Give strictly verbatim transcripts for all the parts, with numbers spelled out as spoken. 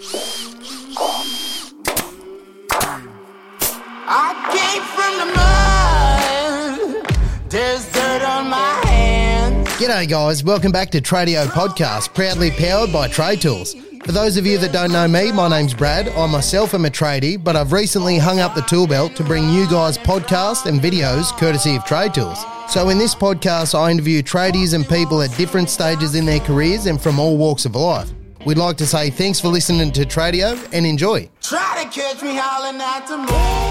I came from the mud. There's dirt on my hands. G'day guys, welcome back to Tradio Podcast, proudly powered by Trade Tools. For those of you that don't know me, my name's Brad. I myself am a tradie, but I've recently hung up the tool belt to bring you guys podcasts and videos courtesy of Trade Tools. So in this podcast, I interview tradies and people at different stages in their careers and from all walks of life. We'd like to say thanks for listening to Tradio and enjoy. Try to catch me howling at the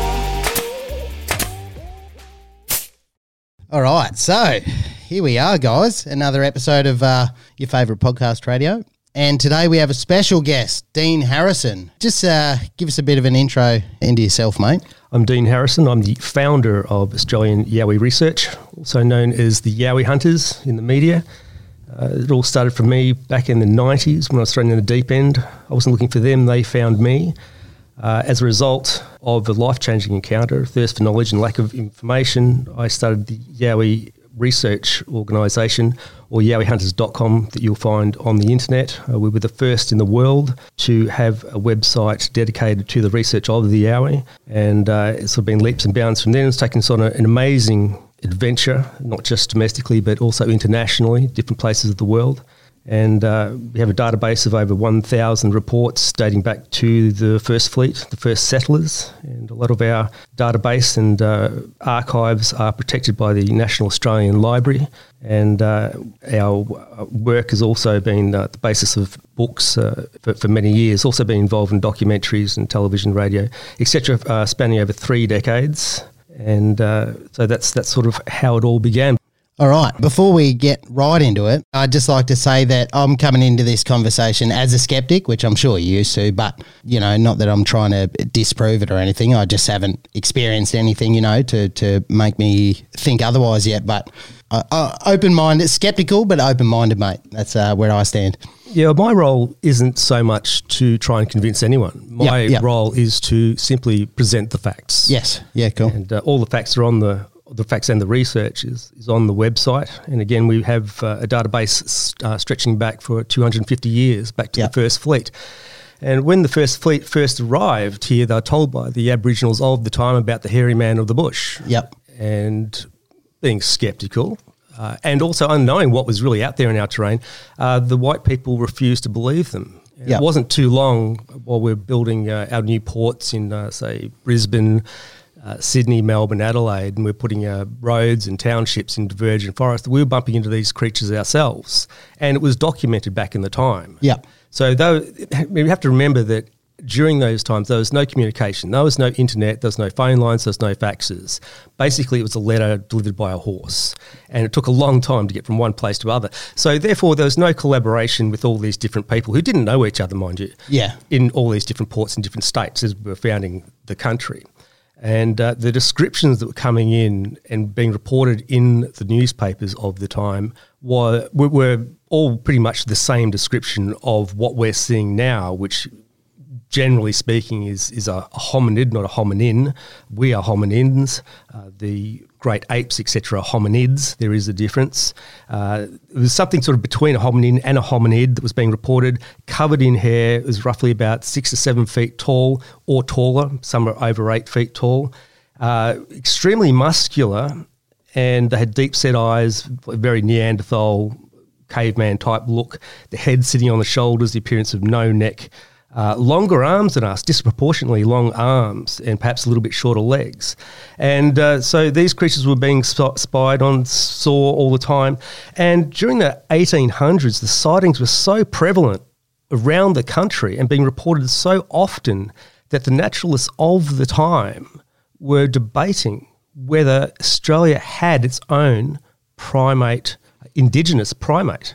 moon. All right, so here we are, guys. Another episode of uh, your favourite podcast, Tradio. And today we have a special guest, Dean Harrison. Just uh, give us a bit of an intro into yourself, mate. I'm Dean Harrison. I'm the founder of Australian Yowie Research, also known as the Yowie Hunters in the media. Uh, it all started for me back in the nineties when I was thrown in the deep end. I wasn't looking for them, they found me. Uh, as a result of a life-changing encounter, thirst for knowledge and lack of information, I started the Yowie Research organisation, or yowie hunters dot com, that you'll find on the internet. Uh, we were the first in the world to have a website dedicated to the research of the Yowie, and uh, it's sort of been leaps and bounds from then. It's taken us on a, an amazing adventure, not just domestically but also internationally, different places of the world. And uh, we have a database of over one thousand reports dating back to the first fleet, the first settlers. And a lot of our database and uh, archives are protected by the National Australian Library. And uh, our work has also been uh, the basis of books uh, for, for many years, also been involved in documentaries and television, radio, et cetera, uh, spanning over three decades. And uh, so that's that's sort of how it all began. All right, before we get right into it, I'd just like to say that I'm coming into this conversation as a skeptic, which I'm sure you're used to, but, you know, not that I'm trying to disprove it or anything. I just haven't experienced anything, you know, to, to make me think otherwise yet. But uh, uh, open-minded, skeptical, but open-minded, mate. That's uh, where I stand. Yeah, my role isn't so much to try and convince anyone. My yep, yep. role is to simply present the facts. Yes, yeah, cool. And uh, all the facts are on the the facts and the research is, is on the website. And again, we have uh, a database uh, stretching back for two hundred fifty years, back to yep. the first fleet. And when the first fleet first arrived here, they were told by the Aboriginals of the time about the hairy man of the bush. Yep. And being sceptical uh, and also unknowing what was really out there in our terrain, uh, the white people refused to believe them. Yep. It wasn't too long while we were building uh, our new ports in, uh, say, Brisbane, Uh, Sydney, Melbourne, Adelaide, and we're putting uh, roads and townships into virgin forest. We were bumping into these creatures ourselves, and it was documented back in the time. Yeah. So though we have to remember that during those times there was no communication, there was no internet, there was no phone lines, there was no faxes. Basically, it was a letter delivered by a horse, and it took a long time to get from one place to other. So therefore, there was no collaboration with all these different people who didn't know each other, mind you. Yeah. In all these different ports in different states as we were founding the country. And uh, the descriptions that were coming in and being reported in the newspapers of the time were, were all pretty much the same description of what we're seeing now, which generally speaking is, is a hominid, not a hominin. We are hominins. Uh, the great apes, et cetera, are hominids. There is a difference. Uh, it was something sort of between a hominin and a hominid that was being reported, covered in hair. It was roughly about six to seven feet tall or taller. Some are over eight feet tall. Uh, extremely muscular, and they had deep-set eyes, very Neanderthal, caveman type look. The head sitting on the shoulders, the appearance of no neck. Uh, longer arms than us, disproportionately long arms, and perhaps a little bit shorter legs. And uh, so these creatures were being sp- spied on, saw all the time. And during the eighteen hundreds, the sightings were so prevalent around the country and being reported so often that the naturalists of the time were debating whether Australia had its own primate, indigenous primate.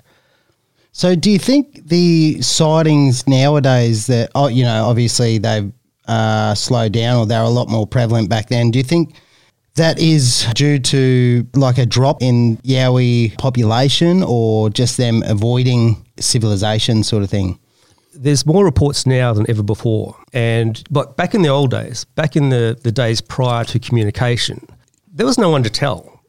So do you think the sightings nowadays that, oh, you know, obviously they've uh, slowed down or they're a lot more prevalent back then, do you think that is due to like a drop in Yowie population or just them avoiding civilization sort of thing? There's more reports now than ever before. And but back in the old days, back in the, the days prior to communication, there was no one to tell.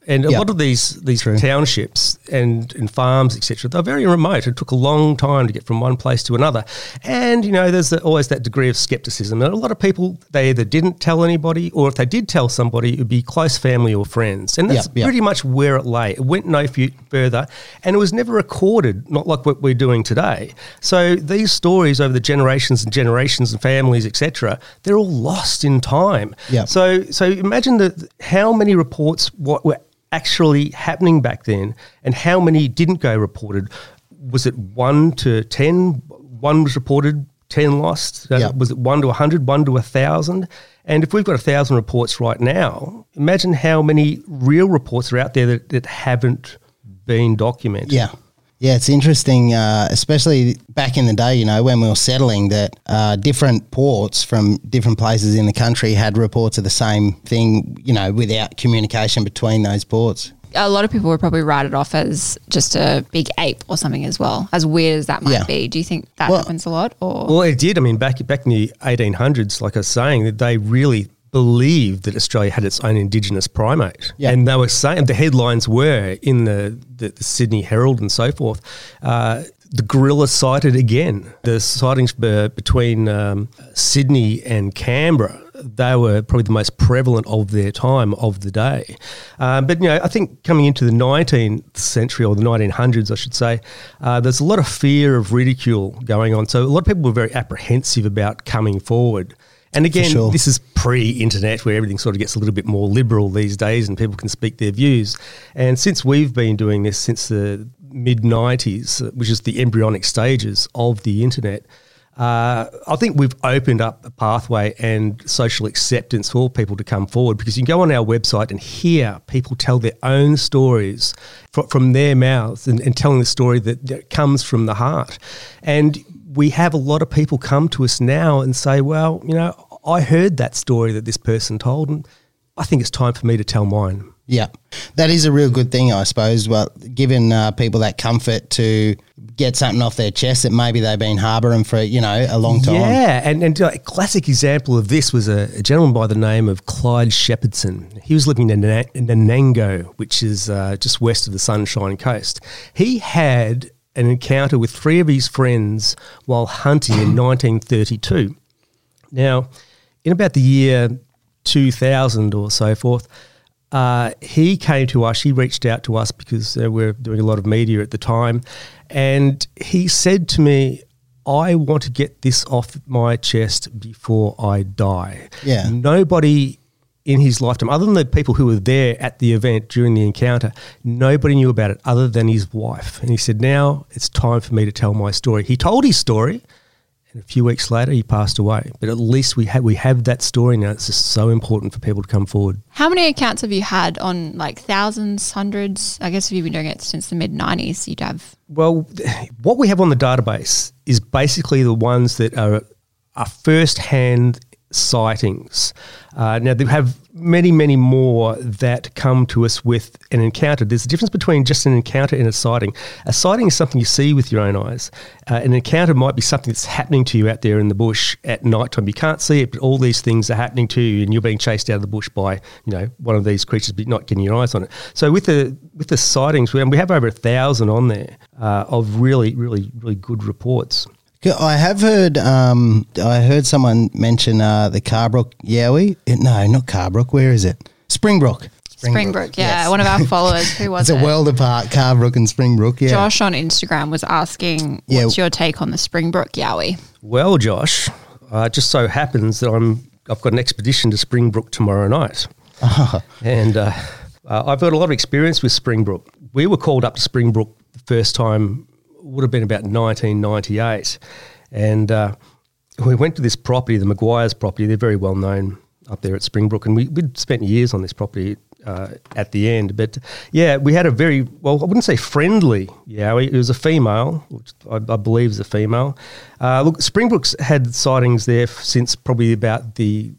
And a Yep. lot of these these True. townships and, and farms, et cetera, they're very remote. It took a long time to get from one place to another. And, you know, there's the, always that degree of skepticism. And a lot of people, they either didn't tell anybody, or if they did tell somebody, it would be close family or friends. And that's Yep, yep. pretty much where it lay. It went no f- further, and it was never recorded, not like what we're doing today. So these stories over the generations and generations and families, et cetera, they're all lost in time. Yep. So so imagine the, how many reports what were actually happening back then, and how many didn't go reported. Was it one to ten? One was reported, ten lost. Uh, Yep. Was it one to a hundred? One to a thousand? And if we've got a thousand reports right now, imagine how many real reports are out there that, that haven't been documented. Yeah. Yeah, it's interesting, uh, especially back in the day, you know, when we were settling, that uh, different ports from different places in the country had reports of the same thing, you know, without communication between those ports. A lot of people would probably write it off as just a big ape or something as well, as weird as that might Yeah. be. Do you think that Well- happens a lot? Or Well, it did. I mean, back back in the eighteen hundreds, like I was saying, that they really believed that Australia had its own indigenous primate. Yeah. And they were saying, the headlines were in the, the, the Sydney Herald and so forth, uh, the gorilla sighted again. The sightings be, between um, Sydney and Canberra, they were probably the most prevalent of their time, of the day. Um, but, you know, I think coming into the nineteenth century, or the nineteen hundreds, I should say, uh, there's a lot of fear of ridicule going on. So a lot of people were very apprehensive about coming forward. And again, sure. this is pre-internet, where everything sort of gets a little bit more liberal these days and people can speak their views. And since we've been doing this since the mid nineties, which is the embryonic stages of the internet, uh, I think we've opened up a pathway and social acceptance for people to come forward, because you can go on our website and hear people tell their own stories fr- from their mouths, and, and telling the story that, that comes from the heart. And we have a lot of people come to us now and say, well, you know, I heard that story that this person told, and I think it's time for me to tell mine. Yeah, that is a real good thing, I suppose. Well, giving uh, people that comfort to get something off their chest that maybe they've been harbouring for, you know, a long time. Yeah, and, and a classic example of this was a, a gentleman by the name of Clyde Shepherdson. He was living in, Na- in Nanango, which is uh, just west of the Sunshine Coast. He had an encounter with three of his friends while hunting in nineteen thirty-two. Now, in about the year two thousand or so forth, uh, he came to us, he reached out to us because uh, we we're doing a lot of media at the time, and he said to me, I want to get this off my chest before I die. Yeah. Nobody in his lifetime, other than the people who were there at the event during the encounter, nobody knew about it other than his wife. And he said, now it's time for me to tell my story. He told his story, and a few weeks later he passed away. But at least we have, we have that story now. It's just so important for people to come forward. how many accounts have you had on, like, thousands, hundreds? I guess if you've been doing it since the mid nineties, you'd have. Well, what we have on the database is basically the ones that are, are first-hand sightings. Uh, now, they have many, many more that come to us with an encounter. There's a difference between just an encounter and a sighting. A sighting is something you see with your own eyes. Uh, an encounter might be something that's happening to you out there in the bush at night time. You can't see it, but all these things are happening to you, and you're being chased out of the bush by, you know, one of these creatures, but not getting your eyes on it. So with the with the sightings, we have over a thousand on there uh, of really, really, really good reports. I have heard um, I heard someone mention uh, the Carbrook Yowie. Eh, No, not Carbrook. Where is it? Springbrook. Springbrook, yeah. yes. One of our followers, who was It's it? a world apart, Carbrook and Springbrook, yeah. Josh on Instagram was asking, Yeah. what's your take on the Springbrook Yowie? Well, Josh, uh, it just so happens that I'm I've got an expedition to Springbrook tomorrow night, and uh, uh, I've got a lot of experience with Springbrook. We were called up to Springbrook the first time, would have been about nineteen ninety-eight, and uh, we went to this property, the Maguire's property. They're very well known up there at Springbrook, and we, we'd spent years on this property uh, at the end. But yeah, we had a very, well, I wouldn't say friendly Yowie. It was a female, which I, I believe is a female. Uh, look, Springbrook's had sightings there f- since probably about the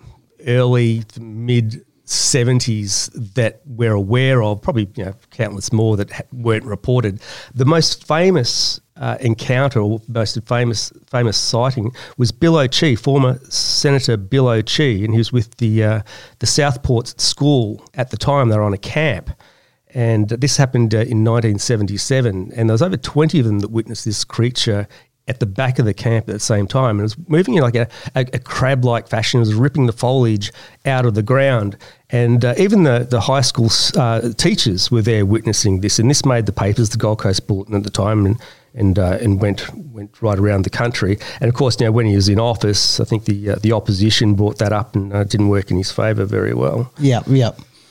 early to mid seventies that we're aware of, probably, you know, countless more that ha- weren't reported. The most famous uh, encounter, or most famous famous sighting, was Bill O'Chee, former Senator Bill O'Chee, and he was with the uh, the Southport School at the time. They were on a camp, and this happened uh, in nineteen seventy-seven, and there was over twenty of them that witnessed this creature at the back of the camp at the same time. And it was moving in like a, a, a crab-like fashion. It was ripping the foliage out of the ground. And uh, even the, the high school uh, teachers were there witnessing this. And this made the papers, the Gold Coast Bulletin at the time, and and uh, and went went right around the country. And, of course, you know, when he was in office, I think the uh, the opposition brought that up, and uh, didn't work in his favour very well. Yeah, yeah.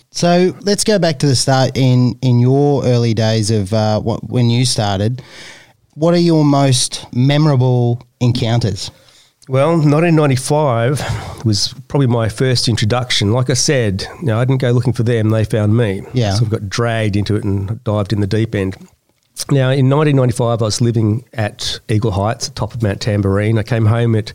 So let's go back to the start in, in your early days of uh, what, when you started. What are your most memorable encounters? Well, nineteen ninety-five was probably my first introduction. Like I said, you know, I didn't go looking for them, they found me. Yeah. So I got dragged into it and dived in the deep end. Now, in nineteen ninety-five, I was living at Eagle Heights, at the top of Mount Tamborine. I came home at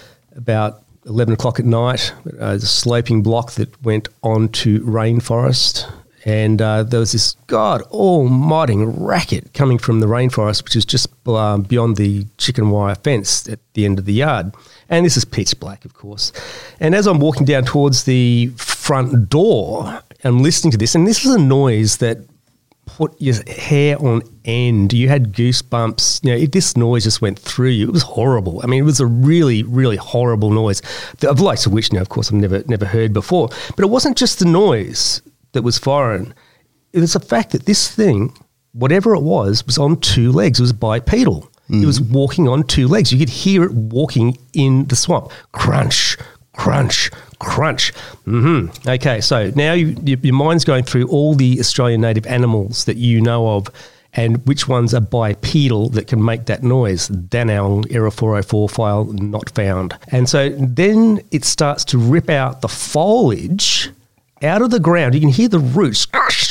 about eleven o'clock at night. Uh, the sloping block that went onto rainforest. And uh, there was this God almighty racket coming from the rainforest, which is just uh, beyond the chicken wire fence at the end of the yard. And this is pitch black, of course. And as I'm walking down towards the front door, I'm listening to this, and this was a noise that put your hair on end. You had goosebumps. You know, it, this noise just went through you. It was horrible. I mean, it was a really, really horrible noise that I've liked to which now, of course, I've never, never heard before. But it wasn't just the noise that was foreign. It was the fact that this thing, whatever it was, was on two legs. It was bipedal. Mm-hmm. It was walking on two legs. You could hear it walking in the swamp. Crunch, crunch, crunch. Mm-hmm. Okay, so now you, your mind's going through all the Australian native animals that you know of and which ones are bipedal that can make that noise. Danang, error four oh four file not found. And so then it starts to rip out the foliage out of the ground. You can hear the roots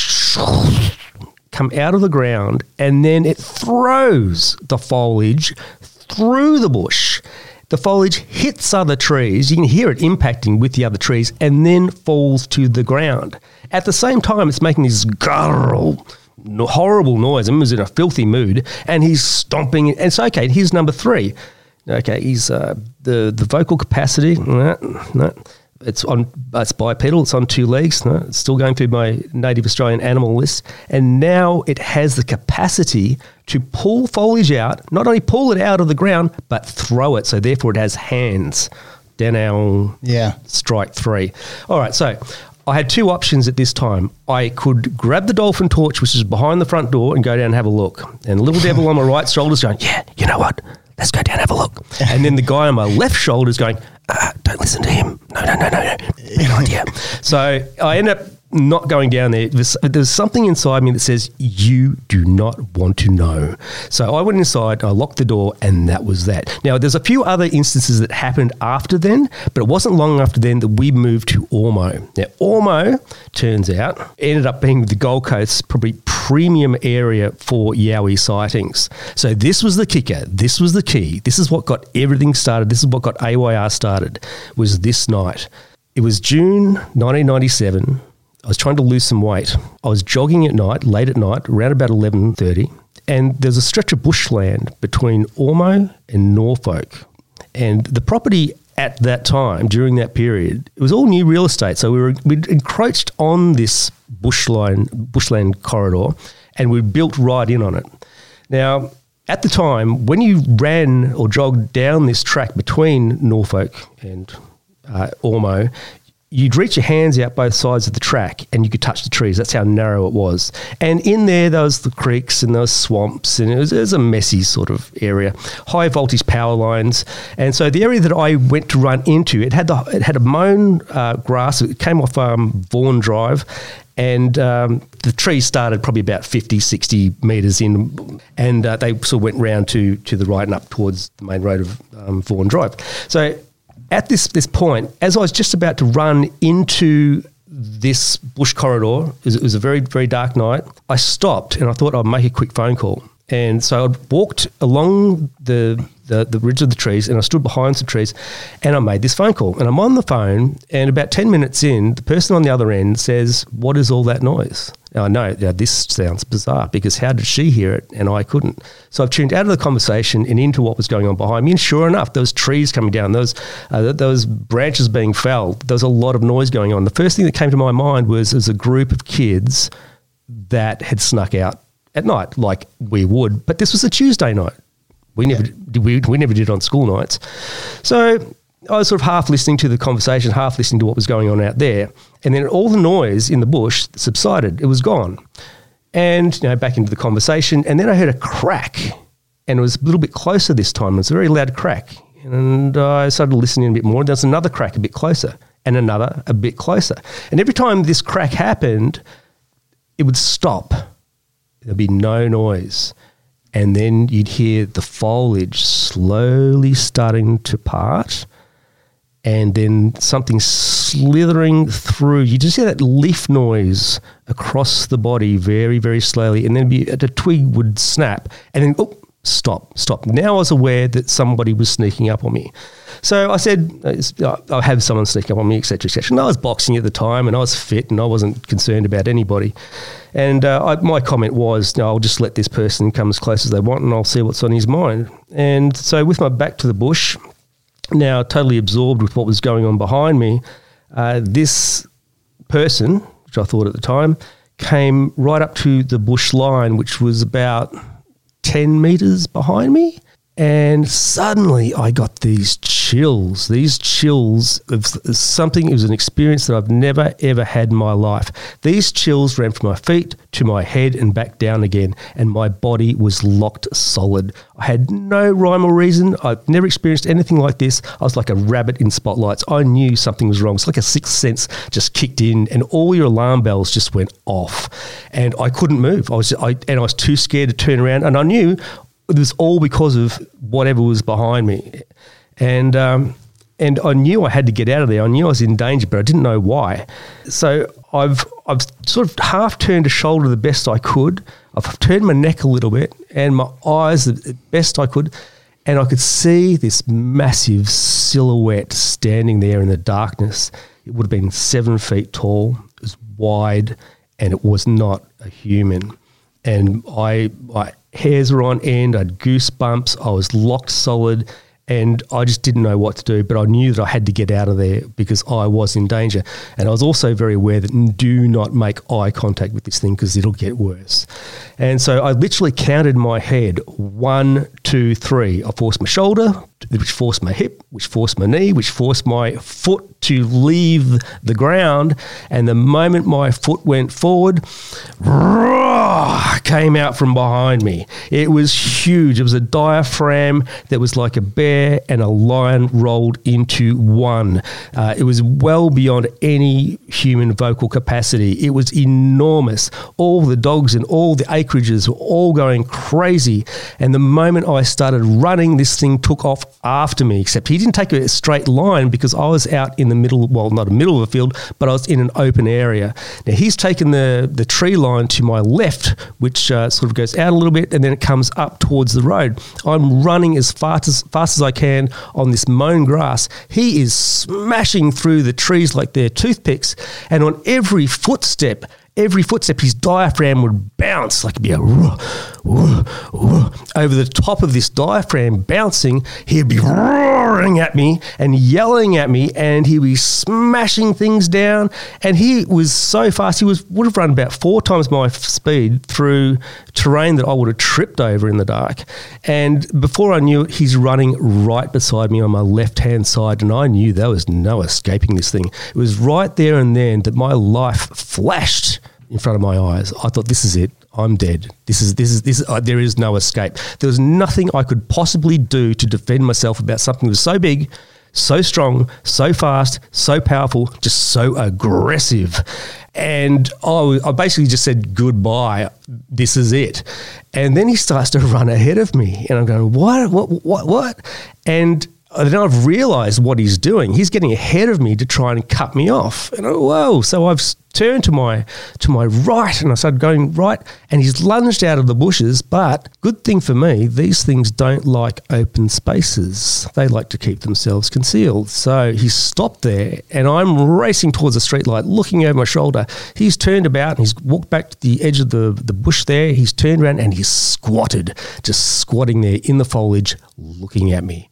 come out of the ground, and then it throws the foliage through the bush. The foliage hits other trees. You can hear it impacting with the other trees and then falls to the ground. At the same time, it's making this gurgle, horrible noise. I mean, he was in a filthy mood, and he's stomping. And it's okay. Here's number three. Okay, he's uh, the the vocal capacity. No, no. It's on. It's bipedal. It's on two legs. No, it's still going through my native Australian animal list, and now it has the capacity to pull foliage out. Not only pull it out of the ground, but throw it. So therefore, it has hands. Down. Yeah. Strike three. All right. So I had two options at this time. I could grab the dolphin torch, which is behind the front door, and go down and have a look. And little devil on my right shoulder is going, yeah, you know what? Let's go down and have a look. And then the guy on my left shoulder is going, ah, don't listen to him. No, no, no, no, no. Bad idea. So I end up not going down there. There's, there's something inside me that says, you do not want to know. So I went inside, I locked the door, and that was that. Now, there's a few other instances that happened after then, but it wasn't long after then that we moved to Ormeau. Now, Ormeau, turns out, ended up being the Gold Coast's probably premium area for yowie sightings. So this was the kicker. This was the key. This is what got everything started. This is what got A Y R started, was this night. It was June nineteen ninety-seven. I was trying to lose some weight. I was jogging at night, late at night, around about eleven thirty, and there's a stretch of bushland between Ormeau and Norfolk. And the property at that time, during that period, it was all new real estate. So we were we'd encroached on this bushline, bushland corridor, and we built right in on it. Now, at the time, when you ran or jogged down this track between Norfolk and uh, Ormeau, you'd reach your hands out both sides of the track and you could touch the trees. That's how narrow it was. And in there, there was the creeks and there was swamps, and it was, it was a messy sort of area. High voltage power lines. And so the area that I went to run into, it had the it had a mown uh, grass. It came off um, Vaughan Drive, and um, the trees started probably about fifty, sixty metres in, and uh, they sort of went round to, to the right and up towards the main road of um, Vaughan Drive. So at this this point, as I was just about to run into this bush corridor, it was, it was a very, very dark night, I stopped and I thought I'd make a quick phone call. And so I walked along the, the, the ridge of the trees, and I stood behind some trees, and I made this phone call. And I'm on the phone, and about ten minutes in, the person on the other end says, "What is all that noise?" Now, I know now this sounds bizarre because how did she hear it and I couldn't? So I've tuned out of the conversation and into what was going on behind me. And sure enough, there was trees coming down, those uh, those branches being felled. There was a lot of noise going on. The first thing that came to my mind was there was a group of kids that had snuck out at night, like we would. But this was a Tuesday night. We never yeah. we we never did it on school nights. So I was sort of half listening to the conversation, half listening to what was going on out there. And then all the noise in the bush subsided. It was gone. And, you know, back into the conversation. And then I heard a crack. And it was a little bit closer this time. It was a very loud crack. And I started listening a bit more. There was another crack a bit closer. And another a bit closer. And every time this crack happened, it would stop. There'd be no noise. And then you'd hear the foliage slowly starting to part. And then something slithering through. You just hear that leaf noise across the body very, very slowly. And then be, the twig would snap and then, oh, stop, stop. Now I was aware that somebody was sneaking up on me. So I said, I'll have someone sneak up on me, et cetera, et cetera. And I was boxing at the time and I was fit and I wasn't concerned about anybody. And uh, I, my comment was, no, I'll just let this person come as close as they want and I'll see what's on his mind. And so with my back to the bush, now totally absorbed with what was going on behind me, uh, this person, which I thought at the time, came right up to the bush line, which was about ten metres behind me. And suddenly I got these chills, these chills of something. It was an experience that I've never, ever had in my life. These chills ran from my feet to my head and back down again, and my body was locked solid. I had no rhyme or reason. I've never experienced anything like this. I was like a rabbit in spotlights. I knew something was wrong. It's like a sixth sense just kicked in, and all your alarm bells just went off, and I couldn't move. I was, I, and I was too scared to turn around, and I knew it was all because of whatever was behind me. And um, and I knew I had to get out of there. I knew I was in danger, but I didn't know why. So I've I've sort of half turned a shoulder the best I could. I've turned my neck a little bit and my eyes the best I could. And I could see this massive silhouette standing there in the darkness. It would have been seven feet tall. It was wide and it was not a human. And I, my hairs were on end, I had goosebumps, I was locked solid, and I just didn't know what to do, but I knew that I had to get out of there because I was in danger. And I was also very aware that do not make eye contact with this thing because it'll get worse. And so I literally counted in my head, one, two, three. I forced my shoulder, which forced my hip, which forced my knee, which forced my foot to leave the ground. And the moment my foot went forward, came out from behind me. It was huge. It was a diaphragm that was like a bear and a lion rolled into one. Uh, it was well beyond any human vocal capacity. It was enormous. All the dogs and all the acreages were all going crazy. And the moment I started running, this thing took off after me, except he didn't take a straight line because I was out in the middle, well, not the middle of the field, but I was in an open area. Now, he's taken the, the tree line to my left, which uh, sort of goes out a little bit and then it comes up towards the road. I'm running as fast as fast as I can on this mown grass. He is smashing through the trees like they're toothpicks, and on every footstep, every footstep, his diaphragm would bounce, like it'd be a whoo, whoo, whoo. Over the top of this diaphragm bouncing, he'd be roaring at me and yelling at me, and he'd be smashing things down. And he was so fast, he was would have run about four times my speed through terrain that I would have tripped over in the dark. And before I knew it, he's running right beside me on my left-hand side, and I knew there was no escaping this thing. It was right there and then that my life flashed in front of my eyes. I thought, this is it. I'm dead. This is this is this. Is, uh, there is no escape. There was nothing I could possibly do to defend myself about something that was so big, so strong, so fast, so powerful, just so aggressive. And I, I basically just said, goodbye. This is it. And then he starts to run ahead of me, and I'm going, what, what, what, what? And then I've realised what he's doing. He's getting ahead of me to try and cut me off. And I, whoa! So I've turned to my to my right, and I started going right, and he's lunged out of the bushes. But good thing for me, these things don't like open spaces. They like to keep themselves concealed. So he stopped there, and I'm racing towards the streetlight, looking over my shoulder. He's turned about and he's walked back to the edge of the, the bush there. He's turned around and he's squatted, just squatting there in the foliage, looking at me.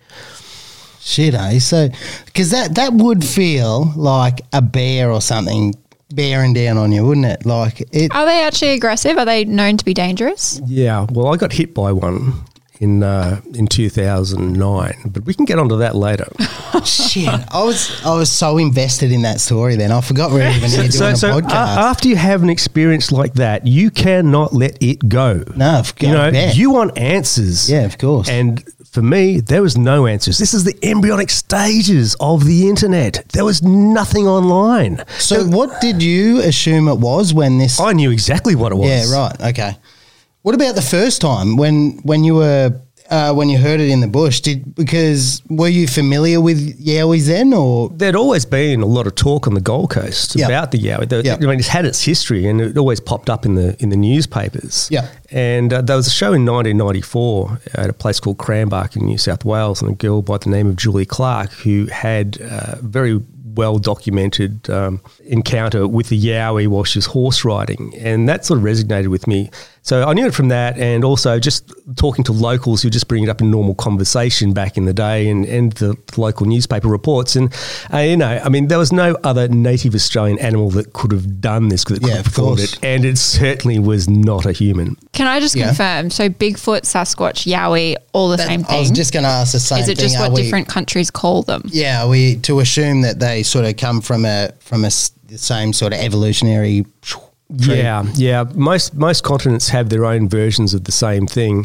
Shit, eh? So, because that, that would feel like a bear or something bearing down on you, wouldn't it? Like it. Are they actually aggressive? Are they known to be dangerous? Yeah. Well, I got hit by one in uh, in two thousand nine, but we can get onto that later. Shit, I was I was so invested in that story. Then I forgot we were even here doing so, a so podcast. a- after you have an experience like that, you cannot let it go. No, of you know, bet. you want answers. Yeah, of course. And for me, there was no answers. This is the embryonic stages of the internet. There was nothing online. So, what did you assume it was when this? I knew exactly what it was. Yeah, right. Okay. What about the first time when when you were uh, when you heard it in the bush? Did because were you familiar with Yowies then, or There'd always been a lot of talk on the Gold Coast Yep. about the Yowie. The, Yep. I mean, it's had its history, and it always popped up in the in the newspapers. Yeah. And uh, there was a show in nineteen ninety-four at a place called Cranbrook in New South Wales, and a girl by the name of Julie Clark who had uh, very well documented um, encounter with the Yowie while she was horse riding, and that sort of resonated with me. So I knew it from that, and also just talking to locals who just bring it up in normal conversation back in the day, and, and the local newspaper reports. And, uh, you know, I mean, there was no other native Australian animal that could have done this, that could Yeah, have of performed course. it, and it certainly was not a human. Can I just Yeah. confirm? So Bigfoot, Sasquatch, Yowie, all the That- same thing. I was just going to ask the same Is it thing. just Are what we- different countries call them? Yeah, are we to assume that they sort of come from a from a s- the same sort of evolutionary. tree? Yeah, yeah. Most most continents have their own versions of the same thing.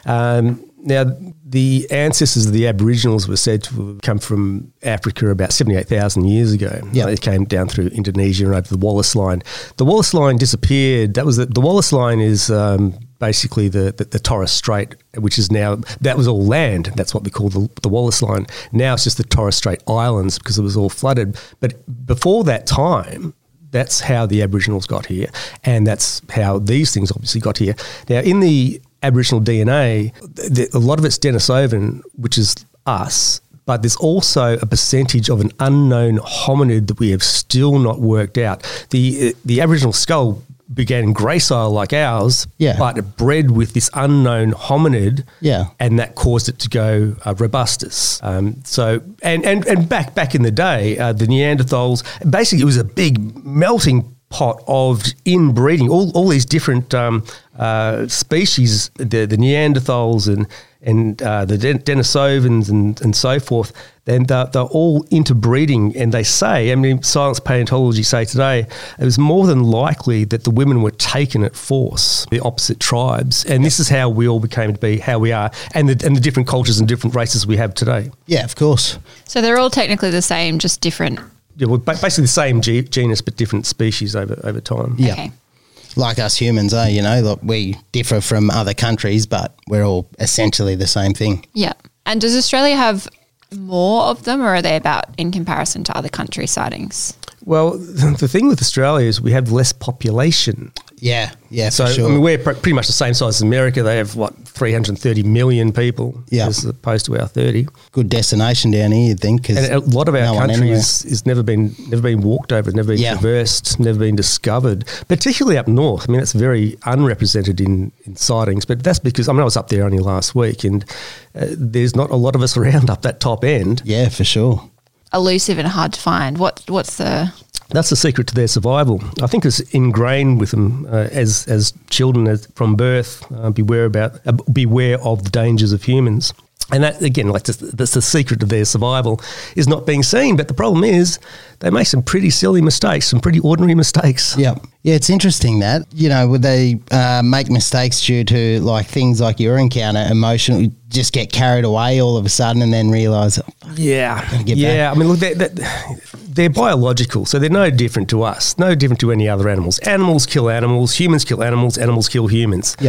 Um, now, the ancestors of the Aboriginals were said to have come from Africa about seventy-eight thousand years ago. Yeah. They came down through Indonesia and over the Wallace Line. The Wallace Line disappeared. That was the, the Wallace Line is um, basically the, the, the Torres Strait, which is now, that was all land. That's what we call the, the Wallace Line. Now it's just the Torres Strait Islands because it was all flooded. But before that time, that's how the Aboriginals got here, and that's how these things obviously got here. Now, in the Aboriginal D N A, th- a lot of it's Denisovan, which is us, but there's also a percentage of an unknown hominid that we have still not worked out. The the Aboriginal skull began gracile like ours, Yeah. but it bred with this unknown hominid, Yeah. and that caused it to go uh, robustus. Um, so, and, and and back back in the day, uh, the Neanderthals, basically it was a big melting pot of inbreeding, all all these different um, uh, species, the the Neanderthals and and uh, the Den- Denisovans and and so forth. Then they're, they're all interbreeding, and they say, I mean, science paleontology say today, it was more than likely that the women were taken at force, the opposite tribes, and this is how we all became to be how we are, and the and the different cultures and different races we have today. Yeah, of course. So they're all technically the same, just different. Yeah, well, ba- basically the same ge- genus, but different species over over time. Yeah. Okay. Like us humans, eh? You know, like we differ from other countries, but we're all essentially the same thing. Yeah. And does Australia have more of them, or are they about in comparison to other country sightings? Well, the thing with Australia is we have less population. Yeah, yeah, So for sure. I mean, we're pr- pretty much the same size as America. They have what three hundred thirty million people, Yeah. as opposed to our thirty. Good destination down here, you'd think. 'cause And a lot of our no one country anywhere. is, is never been never been walked over, never been Yeah. traversed, never been discovered. Particularly up north. I mean, it's very unrepresented in, in sightings. But that's because I mean, I was up there only last week, and uh, there's not a lot of us around up that top end. Yeah, for sure. Elusive and hard to find. What What's the... That's the secret to their survival. I think it's ingrained with them uh, as as children as, from birth. Uh, beware about uh, beware of the dangers of humans, and that again, like that's, that's the secret of their survival, is not being seen. But the problem is, they make some pretty silly mistakes, some pretty ordinary mistakes. Yeah. Yeah, it's interesting that, you know, would they uh, make mistakes due to like things like your encounter, emotionally just get carried away all of a sudden and then realise, oh, Yeah, get yeah. back. I mean, look, they're, they're, they're biological, so they're no different to us, no different to any other animals. Animals kill animals, humans kill animals, animals kill humans. Yep.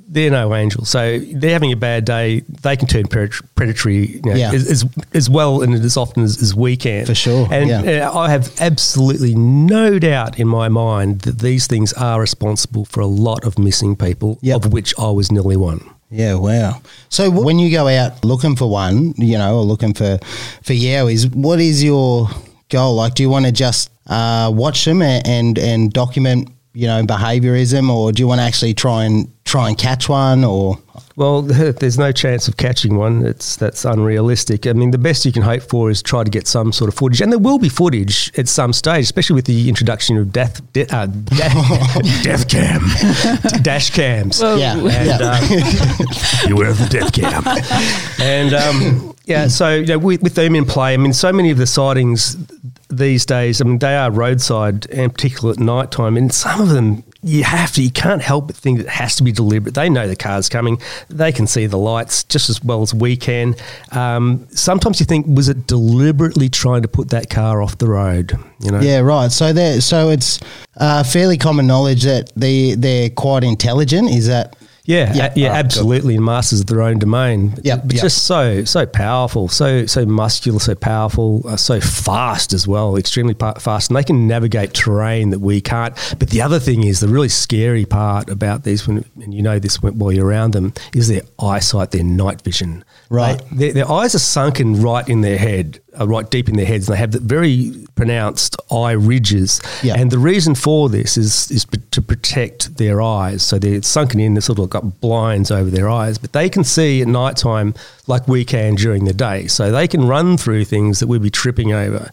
they're no angels. So they're having a bad day. They can turn predatory, predatory you know, Yeah. as, as well and as often as, as we can. For sure, And yeah. uh, I have absolutely no doubt in my mind that these things are responsible for a lot of missing people, Yep. of which I was nearly one. Yeah, wow. So wh- when you go out looking for one, you know, or looking for, for yowies, what is your goal? Like, do you want to just uh, watch them and, and, and document, you know, behaviourism, or do you want to actually try and try and catch one, or? Well, there's no chance of catching one. It's that's unrealistic. I mean, the best you can hope for is try to get some sort of footage, and there will be footage at some stage, especially with the introduction of death, de- uh, death, death cam, dash cams. Yeah, and yeah. um, beware of the death cam. And um, yeah, so you know, with, with them in play, I mean, so many of the sightings these days, I mean, they are roadside, and particularly at night time, and some of them. You have to, you can't help but think it has to be deliberate. They know the car's coming. They can see the lights just as well as we can. Um, sometimes you think, was it deliberately trying to put that car off the road? You know? Yeah, right. So there, so it's uh, fairly common knowledge that they they're quite intelligent. Is that? Yeah, Yeah. yeah, yeah, Oh, absolutely, and masters of their own domain. Yep, but yep. just so so powerful, so so muscular, so powerful, uh, so fast as well, extremely pa- fast, and they can navigate terrain that we can't. But the other thing is the really scary part about these, when, and you know this while you're around them, is their eyesight, their night vision. Right. They, their, their eyes are sunken right in their head, uh, right deep in their heads, and they have the very pronounced eye ridges. Yeah. And the reason for this is is p- to protect their eyes. So they're sunken in, they're sort of got blinds over their eyes, but they can see at night time like we can during the day. So they can run through things that we'd be tripping over.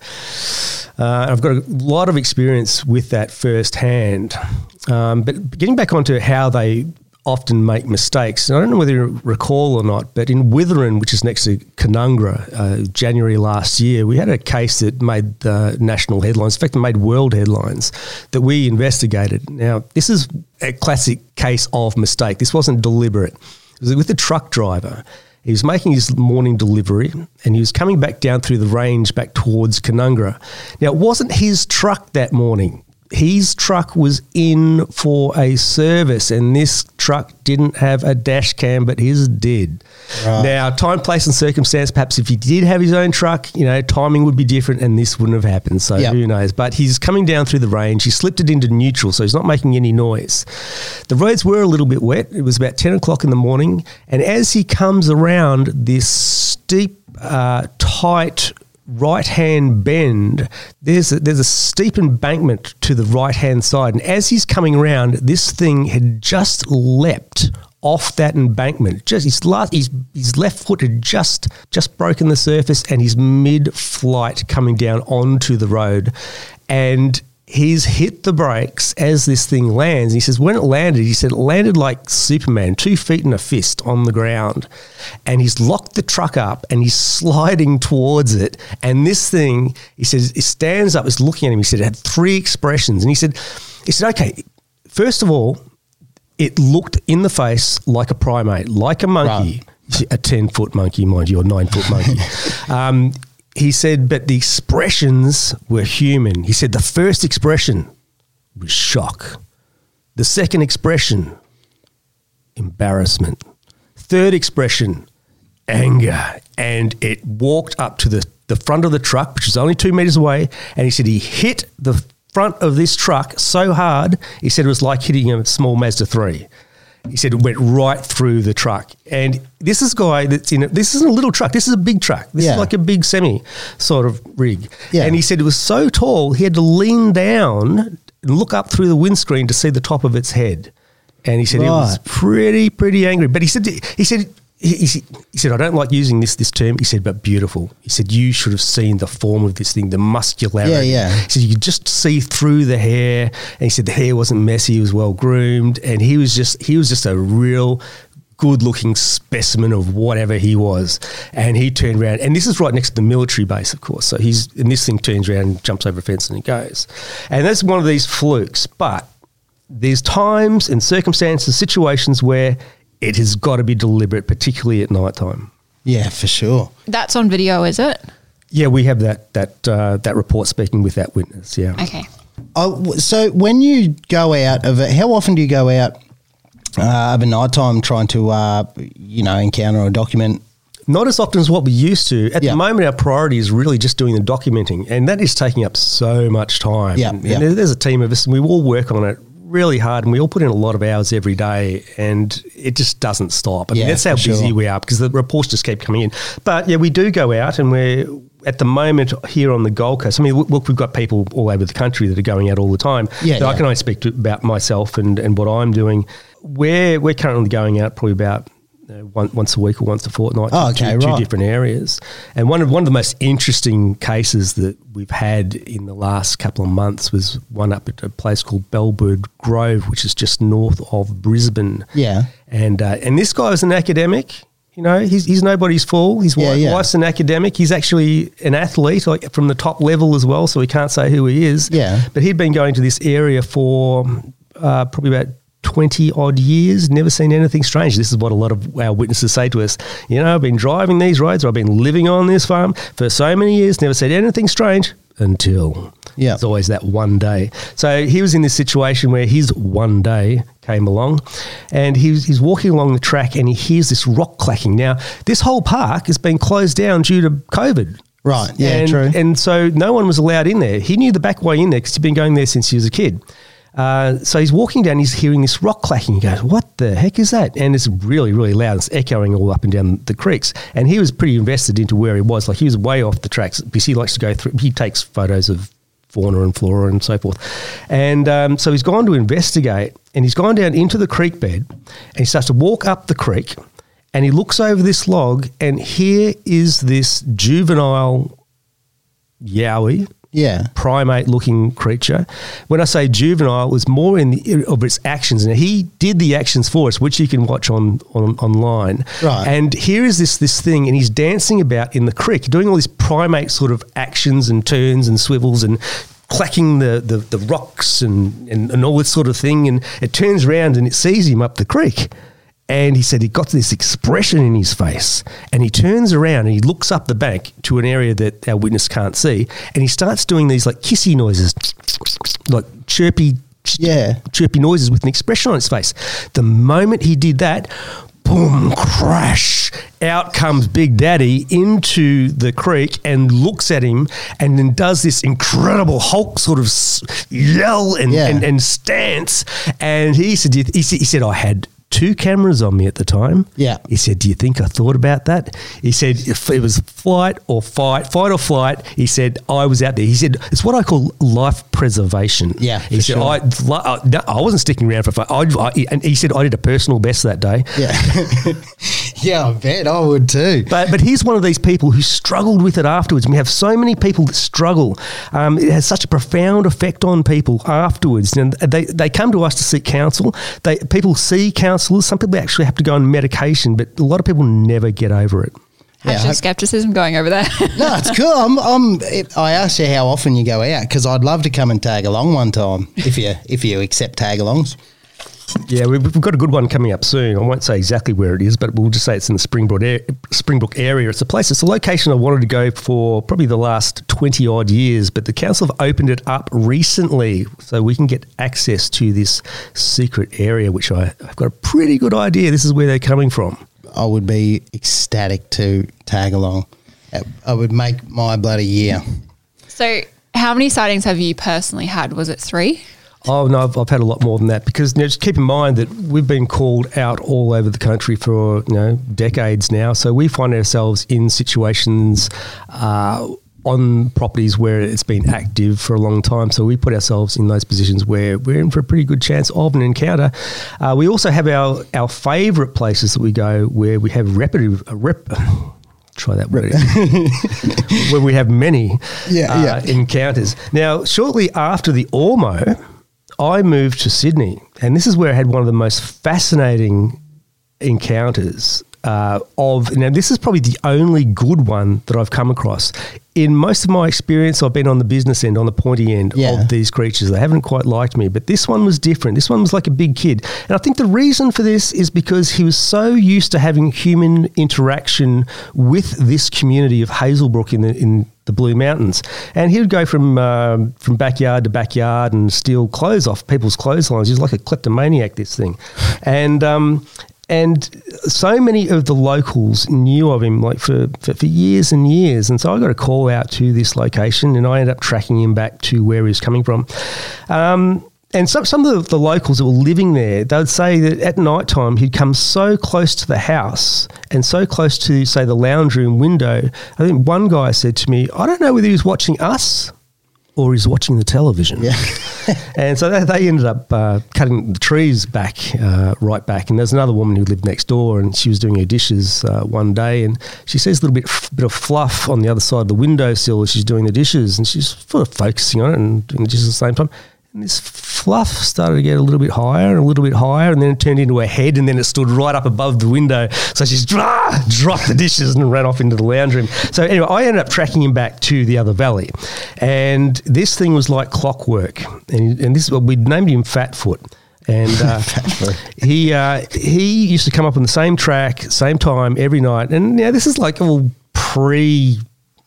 Uh, I've got a lot of experience with that firsthand. Um, but getting back onto how they often make mistakes. And I don't know whether you recall or not, but in Witherin, which is next to Canungra, uh, January last year, we had a case that made uh, national headlines. In fact, it made world headlines that we investigated. Now, this is a classic case of mistake. This wasn't deliberate. It was with the truck driver. He was making his morning delivery and he was coming back down through the range back towards Canungra. Now, it wasn't his truck that morning. His truck was in for a service and this truck didn't have a dash cam, but his did. Right. Now, time, place and circumstance, perhaps if he did have his own truck, you know, timing would be different and this wouldn't have happened. So Yep. who knows? But he's coming down through the range. He slipped it into neutral, so he's not making any noise. The roads were a little bit wet. It was about ten o'clock in the morning. And as he comes around this steep, uh, tight right-hand bend, there's a, there's a steep embankment to the right-hand side. And as he's coming around, this thing had just leapt off that embankment. Just his last, his, his left foot had just just broken the surface, and he's mid-flight coming down onto the road, and he's hit the brakes as this thing lands. He says when it landed, he said it landed like Superman, two feet and a fist on the ground. And he's locked the truck up and he's sliding towards it. And this thing, he says, it stands up, it's looking at him. He said it had three expressions. And he said, he said, okay, first of all, it looked in the face like a primate, like a monkey, right. A ten-foot monkey, mind you, or nine-foot monkey. um, He said, but the expressions were human. He said the first expression was shock. The second expression, embarrassment. Third expression, anger. And it walked up to the, the front of the truck, which was only two metres away, and he said he hit the front of this truck so hard, he said it was like hitting a small Mazda three. He said it went right through the truck. And this is a guy that's in it. This isn't a little truck. This is a big truck. This Yeah. is like a big semi sort of rig. Yeah. And he said it was so tall, he had to lean down and look up through the windscreen to see the top of its head. And he said he was Right. pretty, pretty angry. But he said, he said, he, he, he said, I don't like using this this term. He said, but beautiful. He said, you should have seen the form of this thing, the muscularity. Yeah, yeah. He said, you could just see through the hair. And he said the hair wasn't messy, it was well groomed. And he was just, he was just a real good-looking specimen of whatever he was. And he turned around, and this is right next to the military base, of course. So he's, and this thing turns around and jumps over a fence and it goes. And that's one of these flukes. But there's times and circumstances, situations where it has got to be deliberate, particularly at night time. Yeah, for sure. That's on video, is it? Yeah, we have that that uh, that report speaking with that witness. Yeah. Okay. Oh, w- so when you go out of it, how often do you go out uh, over night time trying to, uh, you know, encounter or document? Not as often as what we used to. At Yeah. the moment, our priority is really just doing the documenting, and that is taking up so much time. Yeah, and, yeah. and there's a team of us, and we all work on it really hard, and we all put in a lot of hours every day, and it just doesn't stop. I mean, Yeah, that's how for busy sure. we are, because the reports just keep coming in. But yeah, we do go out, and we're at the moment here on the Gold Coast. I mean, look, we've got people all over the country that are going out all the time. Yeah, so I yeah. can only speak to, about myself and, and what I'm doing. We're we're currently going out probably about uh, one, once a week or once a fortnight. Oh, to okay, two, right. two different areas. And one of one of the most interesting cases that we've had in the last couple of months was one up at a place called Bellbird Grove, which is just north of Brisbane. Yeah. And uh, and this guy was an academic. You know, he's he's nobody's fool. His Yeah, wife, yeah. wife's an academic. He's actually an athlete, like from the top level as well. So we can't say who he is. Yeah. But he'd been going to this area for uh, probably about twenty odd years, never seen anything strange. This is what a lot of our witnesses say to us. You know, I've been driving these roads, or I've been living on this farm for so many years, never seen anything strange until Yeah. it's always that one day. So he was in this situation where his one day came along, and he was, he's walking along the track, and he hears this rock clacking. Now, this whole park has been closed down due to COVID. Right, yeah, and, true. And so no one was allowed in there. He knew the back way in there because he'd been going there since he was a kid. Uh, so he's walking down, he's hearing this rock clacking. He goes, what the heck is that? And it's really, really loud. It's echoing all up and down the creeks. And he was pretty invested into where he was. Like, he was way off the tracks because he likes to go through, he takes photos of fauna and flora and so forth. And um, so he's gone to investigate, and he's gone down into the creek bed, and he starts to walk up the creek, and he looks over this log, and here is this juvenile yowie, Yeah. primate-looking creature. When I say juvenile, it was more in the of its actions, and he did the actions for us, which you can watch on, on online. Right. And here is this this thing, and he's dancing about in the creek, doing all these primate sort of actions and turns and swivels and clacking the, the, the rocks and, and, and all this sort of thing. And it turns around and it sees him up the creek. And he said he got this expression in his face, and he turns around and he looks up the bank to an area that our witness can't see, and he starts doing these like kissy noises, like chirpy, Yeah. chirpy noises with an expression on his face. The moment he did that, boom, crash, out comes Big Daddy into the creek and looks at him, and then does this incredible Hulk sort of s- yell and, Yeah. and, and stance. And he said, he said, he said, I had two cameras on me at the time. Yeah. He said, do you think I thought about that? He said, if it was flight or fight, fight or flight, he said, I was out there. He said, it's what I call life preservation. Yeah, He for said, sure. I, li- uh, no, I wasn't sticking around for fun. I, I, and he said, I did a personal best that day. Yeah. Yeah, I bet I would too. But but he's one of these people who struggled with it afterwards. We have so many people that struggle. Um, it has such a profound effect on people afterwards. And they, they come to us to seek counsel. They people see counsellors. Some people actually have to go on medication, but a lot of people never get over it. Yeah, Hashtag I- skepticism going over there. No, it's cool. I'm, I'm, it, I asked you how often you go out because I'd love to come and tag along one time if you if you accept tag alongs. Yeah, we've, we've got a good one coming up soon. I won't say exactly where it is, but we'll just say it's in the Springbrook, air, Springbrook area. It's a place, it's a location I wanted to go for probably the last twenty odd years, but the council have opened it up recently so we can get access to this secret area, which I, I've got a pretty good idea this is where they're coming from. I would be ecstatic to tag along. I would make my bloody year. So how many sightings have you personally had? Was it three? Oh, no, I've, I've had a lot more than that because, you know, just keep in mind that we've been called out all over the country for, you know, decades now. So we find ourselves in situations uh, on properties where it's been active for a long time. So we put ourselves in those positions where we're in for a pretty good chance of an encounter. Uh, we also have our, our favourite places that we go where we have repetitive, uh, rep, try that word, where we have many Yeah, uh, yeah. encounters. Now, shortly after the Ormo, I moved to Sydney, and this is where I had one of the most fascinating encounters uh, of. Now, this is probably the only good one that I've come across. In most of my experience, I've been on the business end, on the pointy end Yeah. of these creatures. They haven't quite liked me, but this one was different. This one was like a big kid. And I think the reason for this is because he was so used to having human interaction with this community of Hazelbrook in the, in the Blue Mountains. And he would go from um, from backyard to backyard and steal clothes off people's clotheslines. He was like a kleptomaniac, this thing. And um, and so many of the locals knew of him like for, for, for years and years. And so I got a call out to this location and I ended up tracking him back to where he was coming from. Um, and some, some of the, the locals that were living there, they would say that at night time he'd come so close to the house and so close to, say, the lounge room window. I think one guy said to me, I don't know whether he was watching us or he's watching the television. Yeah. And so they, they ended up uh, cutting the trees back, uh, right back. And there's another woman who lived next door and she was doing her dishes uh, one day and she sees a little bit, bit of fluff on the other side of the windowsill as she's doing the dishes and she's sort of focusing on it and doing the dishes at the same time. And this fluff started to get a little bit higher and a little bit higher and then it turned into her head and then it stood right up above the window. So she's ah, dropped the dishes and ran off into the lounge room. So anyway, I ended up tracking him back to the other valley. And this thing was like clockwork. And, and this we'd named him Fatfoot. And uh, he uh, he used to come up on the same track, same time, every night. And yeah, this is like all pre-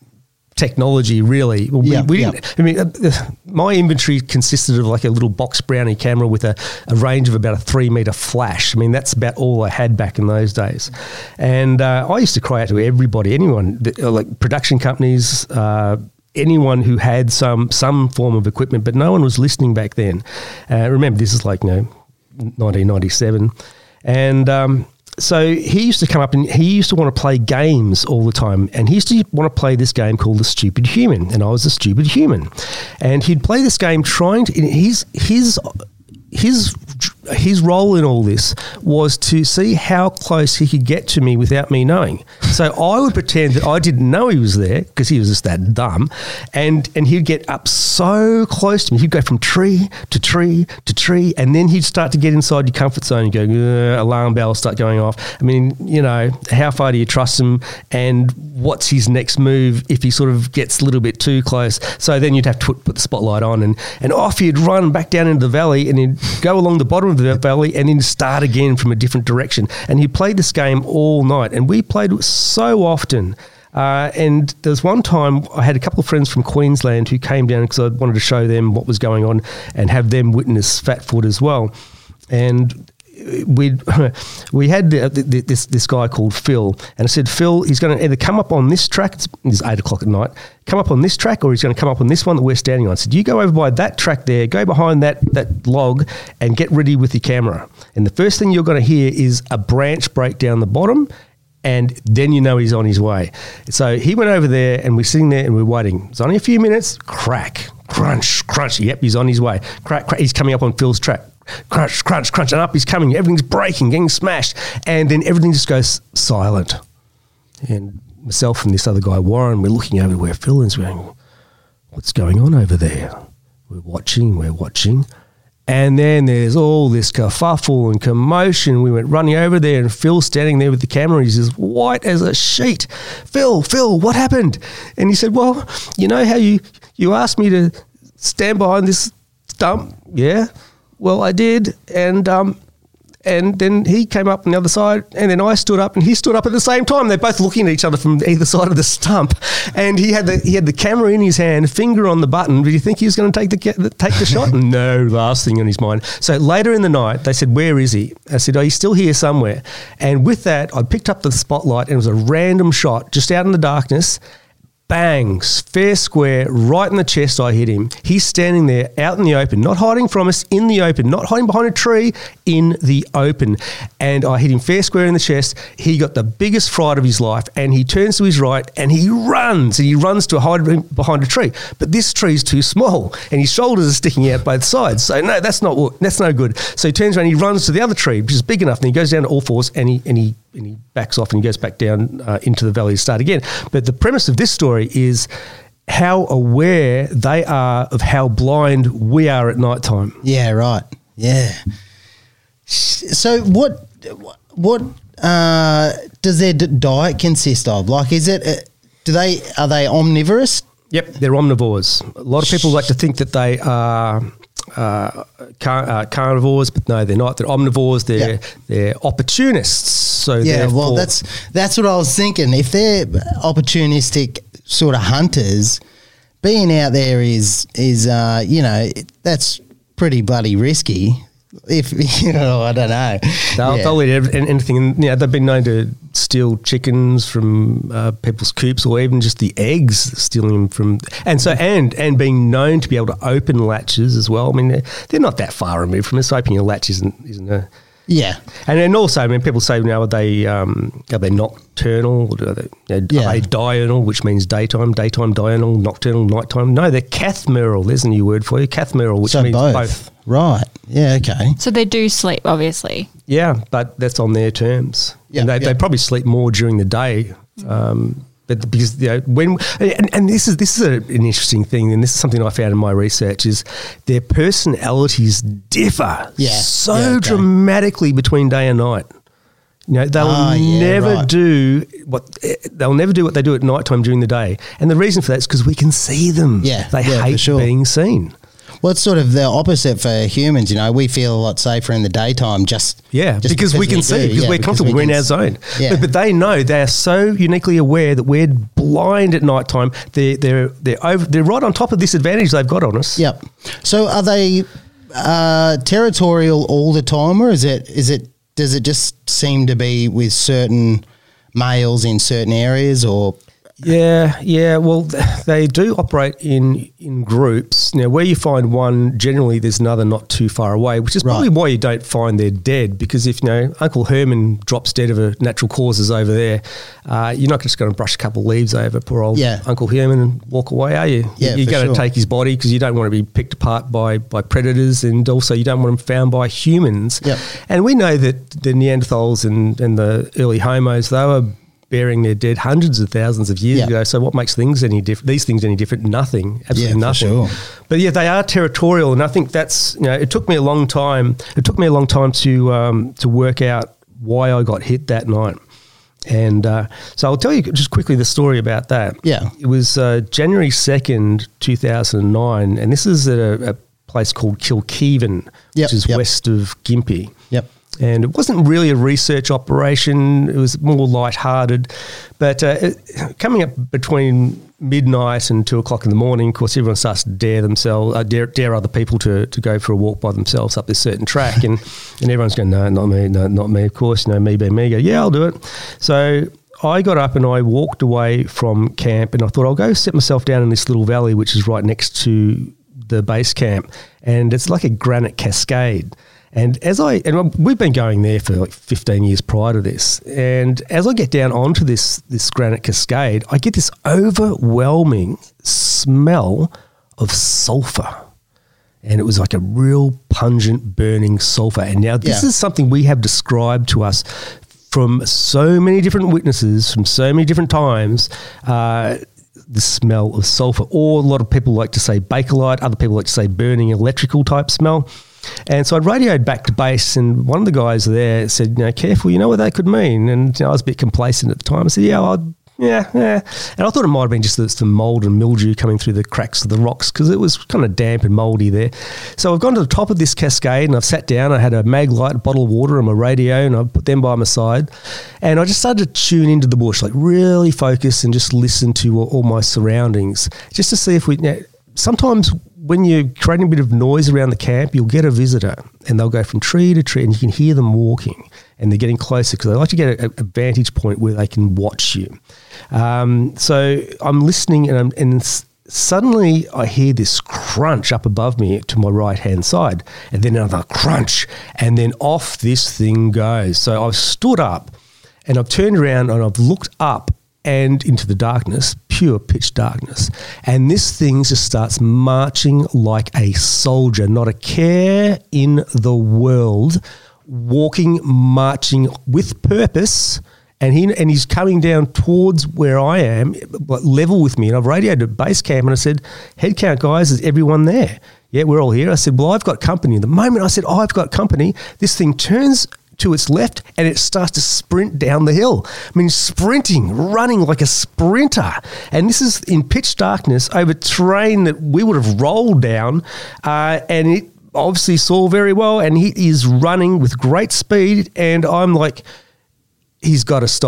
technology, really. We, yep, we yep. didn't. I mean, uh, my inventory consisted of like a little box brownie camera with a, a range of about a three meter flash. I mean, that's about all I had back in those days. And uh, I used to cry out to everybody, anyone, that, uh, like production companies, uh, anyone who had some some form of equipment, but no one was listening back then. Uh, remember, this is like, you know, nineteen ninety-seven, and. Um, So he used to come up and he used to want to play games all the time. And he used to want to play this game called The Stupid Human. And I was the stupid human. And he'd play this game trying to, his, his, his, his role in all this was to see how close he could get to me without me knowing. So I would pretend that I didn't know he was there because he was just that dumb. And, and he'd get up so close to me. He'd go from tree to tree to tree. And then he'd start to get inside your comfort zone and go, alarm bells start going off. I mean, you know, how far do you trust him? And what's his next move if he sort of gets a little bit too close? So then you'd have to put, put the spotlight on and, and off he'd run back down into the valley and he'd go along the bottom of the valley and then start again from a different direction. And he played this game all night and we played it so often. Uh, and there was one time I had a couple of friends from Queensland who came down because I wanted to show them what was going on and have them witness Fatfoot as well. And we we had uh, this this guy called Phil, and I said, Phil, he's going to either come up on this track, it's, it's eight o'clock at night, come up on this track, or he's going to come up on this one that we're standing on. I said, you go over by that track there, go behind that that log and get ready with your camera. And the first thing you're going to hear is a branch break down the bottom, and then you know he's on his way. So he went over there and we're sitting there and we're waiting. It's only a few minutes, crack, crunch, crunch. Yep, he's on his way. Crack, crack. He's coming up on Phil's track. Crunch, crunch, crunch, and up he's coming. Everything's breaking, getting smashed. And then everything just goes silent. And myself and this other guy, Warren, we're looking over where Phil is going, what's going on over there? We're watching, we're watching. And then there's all this kerfuffle and commotion. We went running over there and Phil's standing there with the camera. He's as white as a sheet. Phil, Phil, what happened? And he said, well, you know how you, you asked me to stand behind this stump? Yeah. Well, I did, and um, and then he came up on the other side, and then I stood up, and he stood up at the same time. They're both looking at each other from either side of the stump, and he had the he had the camera in his hand, finger on the button. Did you think he was going to take the take the shot? No, last thing on his mind. So later in the night, they said, "Where is he?" I said, "Oh, he's still here somewhere." And with that, I picked up the spotlight, and it was a random shot just out in the darkness. Bang, fair square, right in the chest I hit him. He's standing there out in the open, not hiding from us, in the open, not hiding behind a tree, in the open. And I hit him fair square in the chest. He got the biggest fright of his life and he turns to his right and he runs and he runs to hide behind a tree. But this tree's too small and his shoulders are sticking out both sides. So no, that's not that's no good. So he turns around and he runs to the other tree, which is big enough, and he goes down to all fours and he and he and he backs off and he goes back down uh, into the valley to start again. But the premise of this story is how aware they are of how blind we are at night time. Yeah, right. Yeah. So what what uh, does their d- diet consist of? Like, is it uh, do they are they omnivorous? Yep, they're omnivores. A lot of people like to think that they are uh, car- uh, carnivores, but no, they're not. They're omnivores. They're yep. they're opportunists. So yeah, well, that's that's what I was thinking. If they're opportunistic sort of hunters, being out there is is uh, you know, that's pretty bloody risky. If you know, I don't know. They'll, Yeah. they'll eat every- anything. And, you know, they've been known to steal chickens from uh, people's coops, or even just the eggs, stealing them from. And so, and and being known to be able to open latches as well. I mean, they're, they're not that far removed from this. Opening a latch isn't isn't a. Yeah. And then also, I mean, people say now, are they um, are they nocturnal? Or are they, you know, Yeah. are they diurnal, which means daytime, daytime, diurnal, nocturnal, nighttime? No, they're cathmeral. There's a new word for you, cathmeral, which So means both. both. Right. Yeah, okay. So they do sleep, obviously. Yeah, but that's on their terms. Yeah, and they, yeah. they probably sleep more during the day, um, but because you know when and, and this is this is a, an interesting thing, and this is something I found in my research is their personalities differ Yeah, so yeah, okay. dramatically between day and night. You know, they'll Ah, yeah, never right. do what they'll never do what they do at night time during the day, and the reason for that is because we can see them. Yeah, they yeah, for hate sure. being seen. Well, it's sort of the opposite for humans. You know, we feel a lot safer in the daytime. Just Yeah, just because, we can do. see, because Yeah, we're comfortable, we we're in can our s- zone. Yeah. But, but they know, they're so uniquely aware that we're blind at night time. They're, they're, they're, over, they're right on top of this advantage they've got on us. Yep. So are they uh, territorial all the time, or is it is it does it just seem to be with certain males in certain areas, or Yeah, yeah. Well, th- they do operate in in groups. Now, where you find one, generally there's another not too far away, which is Right. probably why you don't find they're dead. Because if you know Uncle Herman drops dead of a natural causes over there, uh, you're not just going to brush a couple of leaves over poor old Yeah. Uncle Herman and walk away, are you? Yeah, you're for going to sure. take his body because you don't want to be picked apart by by predators, and also you don't want him found by humans. Yep. And we know that the Neanderthals and, and the early Homos, they were burying their dead hundreds of thousands of years Yeah. ago. So what makes things any different? These things any different? Nothing. Absolutely Yeah, for nothing. sure. But yeah, they are territorial, and I think that's you know it took me a long time. It took me a long time to um, to work out why I got hit that night. And uh, so I'll tell you just quickly the story about that. Yeah. It was uh, January second, two thousand nine, and this is at a, a place called Kilkeevan, Yep, which is yep. west of Gympie. Yep. And it wasn't really a research operation. It was more light-hearted. But uh, it, coming up between midnight and two o'clock in the morning, of course, everyone starts to dare themselves, uh, dare, dare other people to, to go for a walk by themselves up this certain track. and, and everyone's going, no, not me, no, not me. Of course, you know, me being me, go, yeah, I'll do it. So I got up and I walked away from camp, and I thought I'll go set myself down in this little valley, which is right next to the base camp. And it's like a granite cascade. And as I, and we've been going there for like fifteen years prior to this, and as I get down onto this this granite cascade, I get this overwhelming smell of sulfur. And it was like a real pungent burning sulfur. And now this Yeah. is something we have described to us from so many different witnesses, from so many different times, uh, the smell of sulfur. Or a lot of people like to say bakelite, other people like to say burning electrical type smell. And so I radioed back to base, and one of the guys there said, you know, careful, you know what that could mean? And you know, I was a bit complacent at the time. I said, yeah, I'd, yeah, yeah. And I thought it might have been just the- some mould and mildew coming through the cracks of the rocks because it was kind of damp and mouldy there. So I've gone to the top of this cascade and I've sat down. I had a mag light, a bottle of water and my radio, and I put them by my side. And I just started to tune into the bush, like really focus and just listen to all, all my surroundings just to see if we... You know, sometimes when you're creating a bit of noise around the camp, you'll get a visitor and they'll go from tree to tree and you can hear them walking and they're getting closer because they like to get a, a vantage point where they can watch you. Um, so I'm listening and, I'm, and s- suddenly I hear this crunch up above me to my right-hand side, and then another crunch, and then off this thing goes. So I've stood up and I've turned around and I've looked up and into the darkness, pure pitch darkness. And this thing just starts marching like a soldier, not a care in the world, walking, marching with purpose. And he and he's coming down towards where I am, but level with me. And I've radioed at base camp and I said, head count, guys, is everyone there? Yeah, we're all here. I said, well, I've got company. The moment I said, oh, I've got company, this thing turns to its left and it starts to sprint down the hill. I mean, sprinting, running like a sprinter. And this is in pitch darkness over terrain that we would have rolled down, uh, and it obviously saw very well, and he is running with great speed, and I'm like, he's got to stop.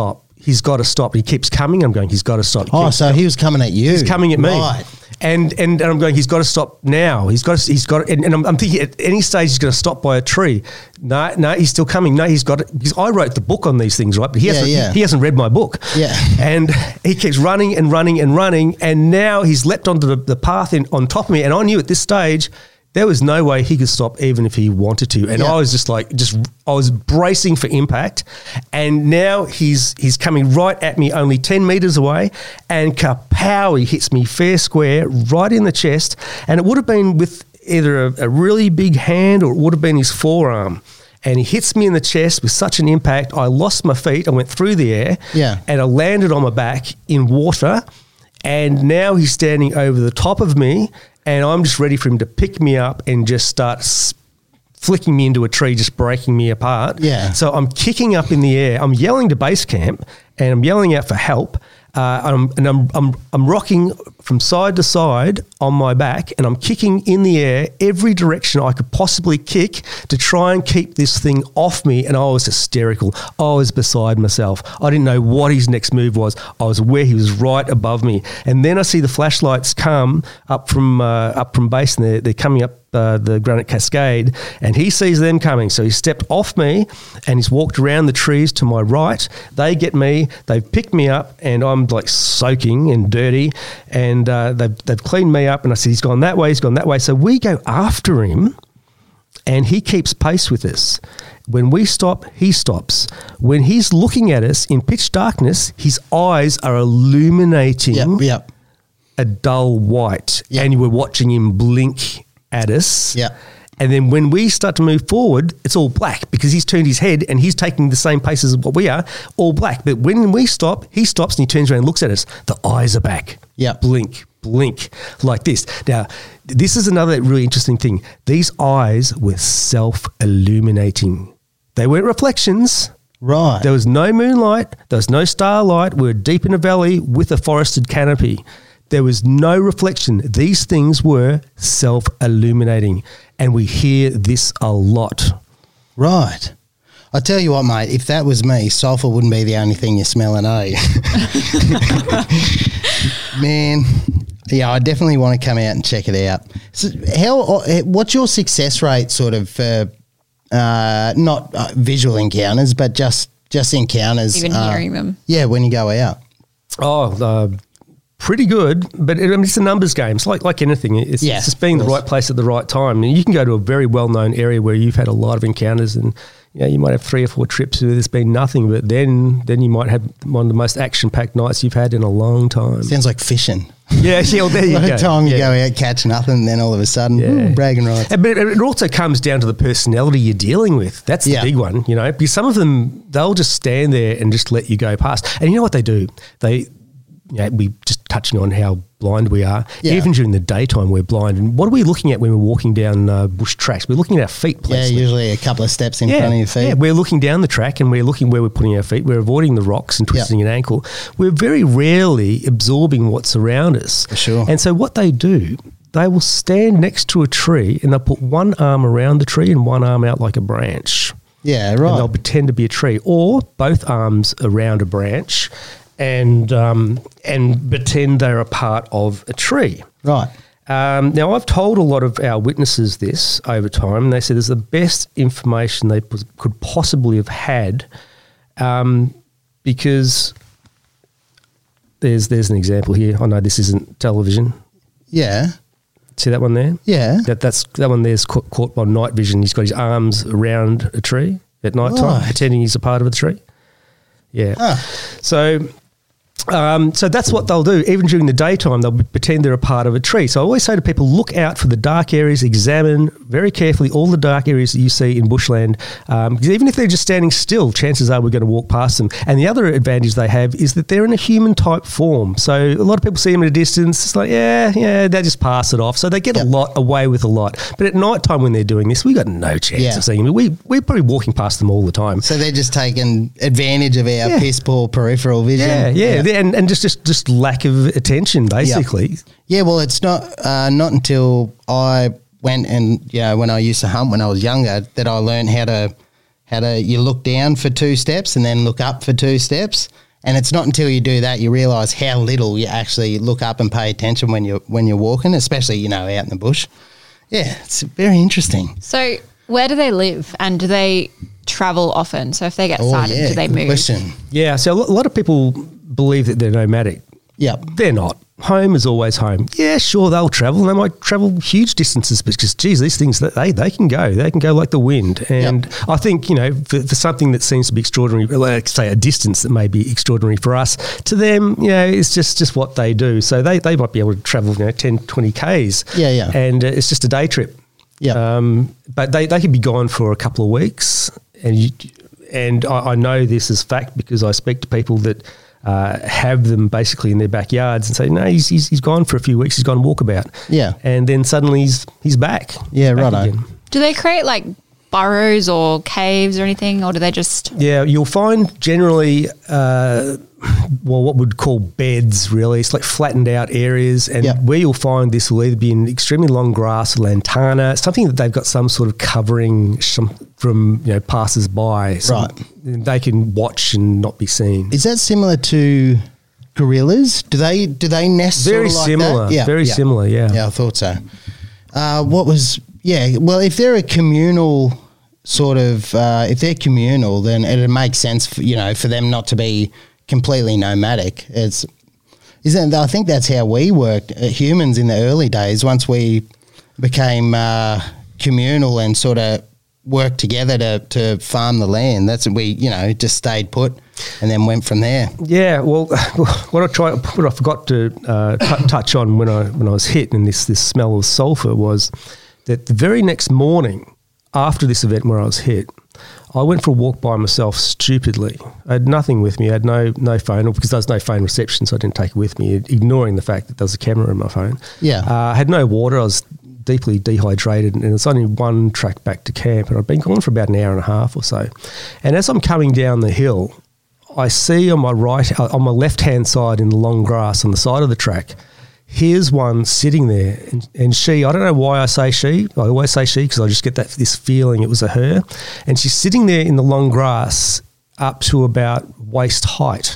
he's got to stop. He keeps coming. I'm going, he's got to stop. He Oh, keeps so coming. he was coming at you. He's coming at me. Right. And, and and I'm going, he's got to stop now. He's got to, he's got to, and, and I'm, I'm thinking at any stage he's going to stop by a tree. No, no, he's still coming. No, he's got to, because I wrote the book on these things, right? But he, Yeah, hasn't, yeah. he, he hasn't read my book. Yeah. And he keeps running and running and running. And now he's leapt onto the, the path in, on top of me. And I knew at this stage, there was no way he could stop even if he wanted to. And Yeah. I was just like, just I was bracing for impact. And now he's he's coming right at me only ten metres away, and kapow, he hits me fair square right in the chest. And it would have been with either a, a really big hand or it would have been his forearm. And he hits me in the chest with such an impact, I lost my feet. I went through the air. Yeah. And I landed on my back in water. And now he's standing over the top of me, and I'm just ready for him to pick me up and just start s- flicking me into a tree, just breaking me apart. Yeah. So I'm kicking up in the air. I'm yelling to base camp, and I'm yelling out for help. Uh, I'm, and I'm, I'm, I'm rocking from side to side on my back, and I'm kicking in the air every direction I could possibly kick to try and keep this thing off me. And I was hysterical. I was beside myself. I didn't know what his next move was. I was aware he was right above me. And then I see the flashlights come up from uh, up from base, and they're, they're coming up Uh, the Granite Cascade, and he sees them coming. So he stepped off me and he's walked around the trees to my right. They get me, they've picked me up, and I'm like soaking and dirty, and uh, they've, they've cleaned me up. And I said, he's gone that way, he's gone that way. So we go after him, and he keeps pace with us. When we stop, he stops. When he's looking at us in pitch darkness, his eyes are illuminating Yep, yep. a dull white, Yep. and you were watching him blink at us. Yeah. And then when we start to move forward, it's all black because he's turned his head and he's taking the same pace as what we are, all black. But when we stop, he stops and he turns around and looks at us. The eyes are back. Yeah. Blink, blink, like this. Now, this is another really interesting thing. These eyes were self-illuminating. They weren't reflections. Right. There was no moonlight. There was no starlight. We were deep in a valley with a forested canopy. There was no reflection. These things were self-illuminating, and we hear this a lot. Right. I tell you what, mate, if that was me, sulphur wouldn't be the only thing you're smelling, eh? Man, yeah, I definitely want to come out and check it out. So how? What's your success rate sort of for uh, not uh, visual encounters, but just, just encounters? Even uh, hearing them. Yeah, when you go out. Oh, uh, pretty good, but it, I mean, it's a numbers game. It's like like anything. It's, Yeah, it's just being in of the course. right place at the right time. And you can go to a very well-known area where you've had a lot of encounters, and you know, you might have three or four trips where there's been nothing, but then then you might have one of the most action-packed nights you've had in a long time. Sounds like fishing. Yeah, yeah, well, there you By go. the time you Yeah. go out, catch nothing, and then all of a sudden, Yeah. ooh, bragging rights. And- But it also comes down to the personality you're dealing with. That's the Yeah. big one, you know, because some of them, they'll just stand there and just let you go past. And you know what they do? They, you know, we just touching on how blind we are. Yeah. Even during the daytime, we're blind. And what are we looking at when we're walking down uh, bush tracks? We're looking at our feet Yeah, placement. usually a couple of steps in Yeah, front of your feet. yeah, we're looking down the track and we're looking where we're putting our feet. We're avoiding the rocks and twisting an ankle. We're very rarely absorbing what's around us. For sure. And so what they do, they will stand next to a tree and they'll put one arm around the tree and one arm out like a branch. Yeah, And they'll right. pretend to be a tree, or both arms around a branch and um, and pretend they're a part of a tree. Right. Um, now, I've told a lot of our witnesses this over time, and they said it's the best information they pos- could possibly have had, um, because there's there's an example here. I know this isn't television. Yeah. See that one there? Yeah. That that's that one there's caught, caught by night vision. He's got his arms around a tree at night time, Right. pretending he's a part of a tree. Yeah. Ah. So, um, so that's what they'll do. Even during the daytime, they'll pretend they're a part of a tree. So I always say to people, look out for the dark areas, examine very carefully all the dark areas that you see in bushland. Um, because even if they're just standing still, chances are we're going to walk past them. And the other advantage they have is that they're in a human type form. So a lot of people see them at a distance. It's like, yeah, yeah, they just pass it off. So they get Yep. a lot away with a lot. But at night time when they're doing this, we got no chance Yeah. of seeing them. We, we're probably walking past them all the time. So they're just taking advantage of our Yeah. piss poor peripheral vision. Yeah, yeah, And, and just, just just lack of attention, basically. Yeah, well, it's not uh, not until I went and, you know, when I used to hunt when I was younger, that I learned how to, how to, you look down for two steps and then look up for two steps. And it's not until you do that you realise how little you actually look up and pay attention when you're when you're walking, especially, you know, out in the bush. Yeah, it's very interesting. So where do they live and do they travel often? So if they get Oh, sighted, yeah, do they good move? question. Yeah, so a lo- a lot of people believe that they're nomadic. Yep. They're not. Home is always home. Yeah, sure, they'll travel. They might travel huge distances, but just, geez, these things, they they can go. They can go like the wind. And Yep. I think, you know, for, for something that seems to be extraordinary, like say a distance that may be extraordinary for us, to them, you know, it's just, just what they do. So they, they might be able to travel, you know, ten, twenty kays. Yeah, yeah. And uh, it's just a day trip. Yep. Um, but they, they could be gone for a couple of weeks. And you, and I, I know this is fact because I speak to people that uh, have them basically in their backyards and say, no, he's, he's, he's gone for a few weeks. He's gone walkabout. Yeah. And then suddenly he's, he's back. Yeah, He's back righto. again. Do they create like burrows or caves or anything, or do they just... Yeah, you'll find generally, uh, well, what we'd call beds, really. It's like flattened out areas. And Yep. where you'll find this will either be in extremely long grass, lantana, something that they've got some sort of covering some, from, you know, passers-by. So Right. they can watch and not be seen. Is that similar to gorillas? Do they do they nest Very sort of like similar. that? Yeah, Very yeah. similar, yeah. Yeah, I thought so. Uh, what was yeah? Well, if they're a communal sort of, uh, if they're communal, then it makes sense, for, you know, for them not to be completely nomadic. It's isn't. I think that's how we worked, uh, humans in the early days. Once we became uh, communal and sort of worked together to to farm the land, that's we you know just stayed put and then went from there. Yeah, well, what I tried, what I forgot to uh, t- touch on when I when I was hit and this this smell of sulphur was that the very next morning after this event where I was hit, I went for a walk by myself stupidly. I had nothing with me. I had no no phone, because there was no phone reception, so I didn't take it with me, ignoring the fact that there was a camera in my phone. Yeah. Uh, I had no water. I was deeply dehydrated, and it's only one track back to camp, and I'd been gone for about an hour and a half or so. And as I'm coming down the hill, I see on my right, uh, on my left-hand side in the long grass on the side of the track, here's one sitting there, and, and she, I don't know why I say she, I always say she because I just get that this feeling it was a her, and she's sitting there in the long grass up to about waist height,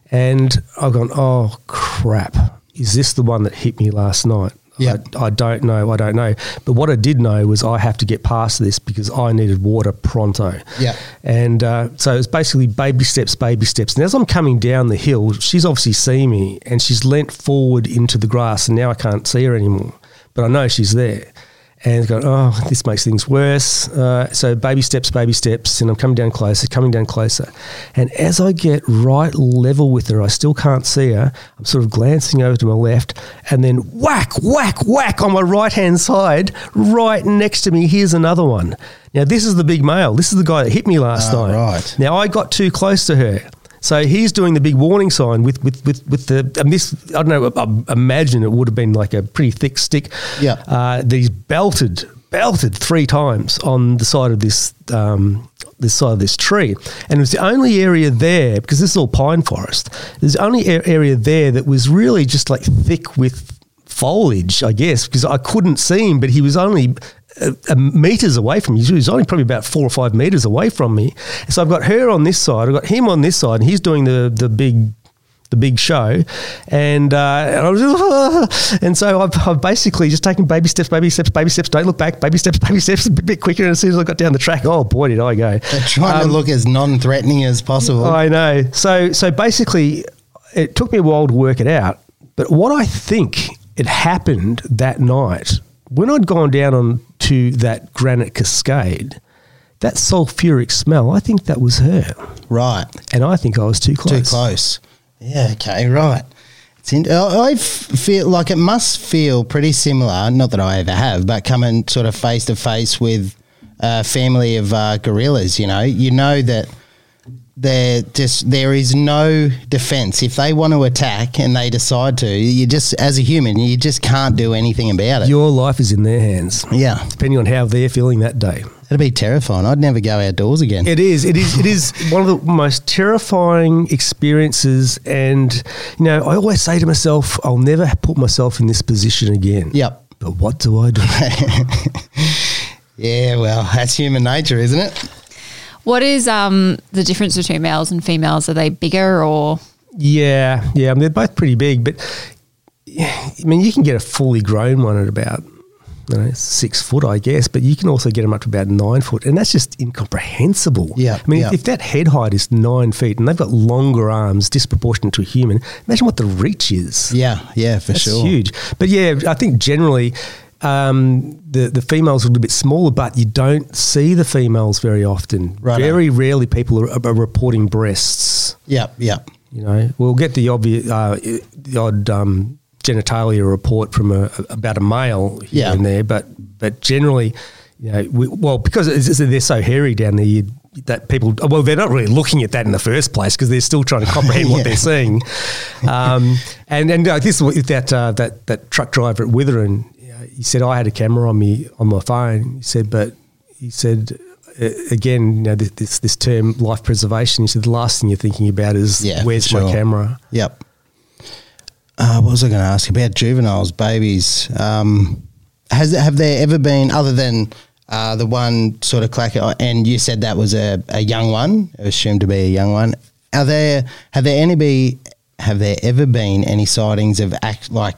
and I've gone, oh crap, is this the one that hit me last night? Yeah. I, I don't know, I don't know. But what I did know was I have to get past this because I needed water pronto. Yeah. And uh, so it's basically baby steps, baby steps. And as I'm coming down the hill, she's obviously seen me and she's leant forward into the grass, and now I can't see her anymore. But I know she's there. And going, oh, this makes things worse. Uh, so baby steps, baby steps, and I'm coming down closer, coming down closer. And as I get right level with her, I still can't see her. I'm sort of glancing over to my left, and then whack, whack, whack on my right-hand side, right next to me, here's another one. Now, this is the big male. This is the guy that hit me last Oh, night. right. Now, I got too close to her. So he's doing the big warning sign with, with, with, with the, and this, I don't know, I imagine it would have been like a pretty thick stick. Yeah. Uh, that he's belted, belted three times on the side of this, um, this side of this tree. And it was the only area there, because this is all pine forest, there's the only a- area there that was really just like thick with foliage, I guess, because I couldn't see him, but he was only uh, uh, meters away from me. He was only probably about four or five meters away from me. So I've got her on this side, I've got him on this side, and he's doing the the big the big show, and uh, and, I was, and so I've, I've basically just taken baby steps, baby steps, baby steps. Don't look back, baby steps, baby steps, a bit, bit quicker. And as soon as I got down the track, oh boy, did I go! They're trying Um, to look as non-threatening as possible. I know. So so basically, it took me a while to work it out. But what I think it happened that night when I'd gone down on to that granite cascade, that sulfuric smell, I think that was her, Right. and I think I was too close. Too close. Yeah, okay, right. It's in, I I f- feel like it must feel pretty similar, not that I ever have, but coming sort of face to face with a family of uh, gorillas, you know, you know that there just there is no defense. If they want to attack and they decide to, you just, as a human, you just can't do anything about it. Your life is in their hands, yeah, depending on how they're feeling that day. it'd be terrifying. I'd never go outdoors again. It is. It is. It is one of the most terrifying experiences. And you know, I always say to myself, I'll never put myself in this position again. Yep. But what do I do? Yeah, well, that's human nature, isn't it? What is um, the difference between males and females? Are they bigger or? Yeah, yeah. I mean, they're both pretty big, but I mean, you can get a fully grown one at about you know, six foot, I guess, but you can also get them up to about nine foot, and that's just incomprehensible. Yeah, I mean, yeah. if that head height is nine feet and they've got longer arms disproportionate to a human, imagine what the reach is. Yeah, yeah, for That's sure. huge. But yeah, I think generally um, the the females are a little bit smaller, but you don't see the females very often. Righto. Very rarely people are, are reporting breasts. Yep, yep. You know, we'll get the obvious, uh, the odd um, genitalia report from a, about a male here Yeah. and there, but but generally, you know, we, well, because it's, it's, they're so hairy down there, you, that people, well, they're not really looking at that in the first place because they're still trying to comprehend Yeah. what they're seeing. Um, and and uh, this is what that uh, that that truck driver at Witherin, you know, he said, I had a camera on me on my phone. He said, but he said. Uh, again, you know, this, this this term life preservation. He said the last thing you're thinking about is Yeah, where's for my sure. camera. Yep. Uh, what was I going to ask about juveniles, babies? Um, has have there ever been, other than uh, the one sort of clacker, and you said that was a, a young one, assumed to be a young one. Are there have there any be have there ever been any sightings of act like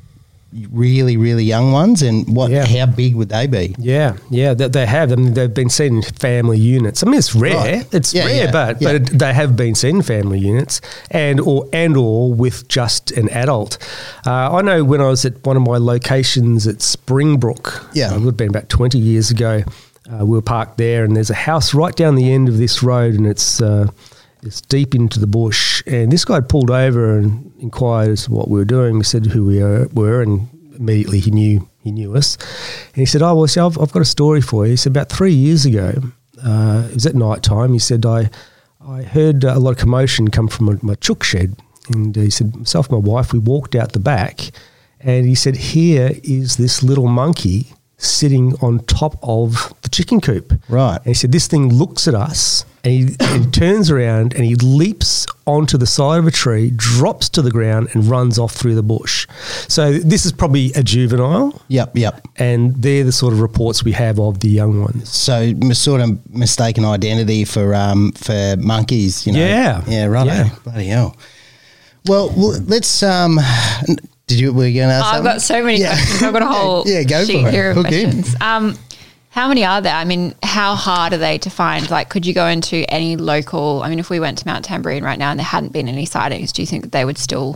really really young ones, and what Yeah. how big would they be? Yeah, yeah, they, they have. I mean, they've been seen in family units. I mean, it's rare. Right. It's Yeah, rare, yeah, but yeah. but it, they have been seen in family units, and or and or with just an adult. Uh, I know when I was at one of my locations at Springbrook, Yeah. uh, it would have been about twenty years ago. Uh, we were parked there, and there's a house right down the end of this road, and it's uh, it's deep into the bush. And this guy pulled over and inquired as to what we were doing. We said who we are, were, and immediately he knew he knew us. And he said, "Oh well, see, I've, I've got a story for you." He said, "About three years ago, uh, it was at night time." He said, "I I heard uh, a lot of commotion come from my, my chook shed." And he said, "Myself and my wife, we walked out the back, and he said, here is this little monkey sitting on top of the chicken coop." Right. And he said, this thing looks at us and he, and he turns around and he leaps onto the side of a tree, drops to the ground and runs off through the bush. So this is probably a juvenile, Yep, yep. and they're the sort of reports we have of the young ones. So mis- sort of mistaken identity for um for monkeys, you know. Yeah. Yeah, right. Yeah. Bloody hell. Well, well let's um did you were you gonna ask I've something? got so many Yeah. questions. I've got a whole Yeah, go sheet for it. here of Hook in. questions. Um, how many are there? I mean, how hard are they to find? Like, could you go into any local? I mean, if we went to Mount Tamborine right now and there hadn't been any sightings, do you think that they would still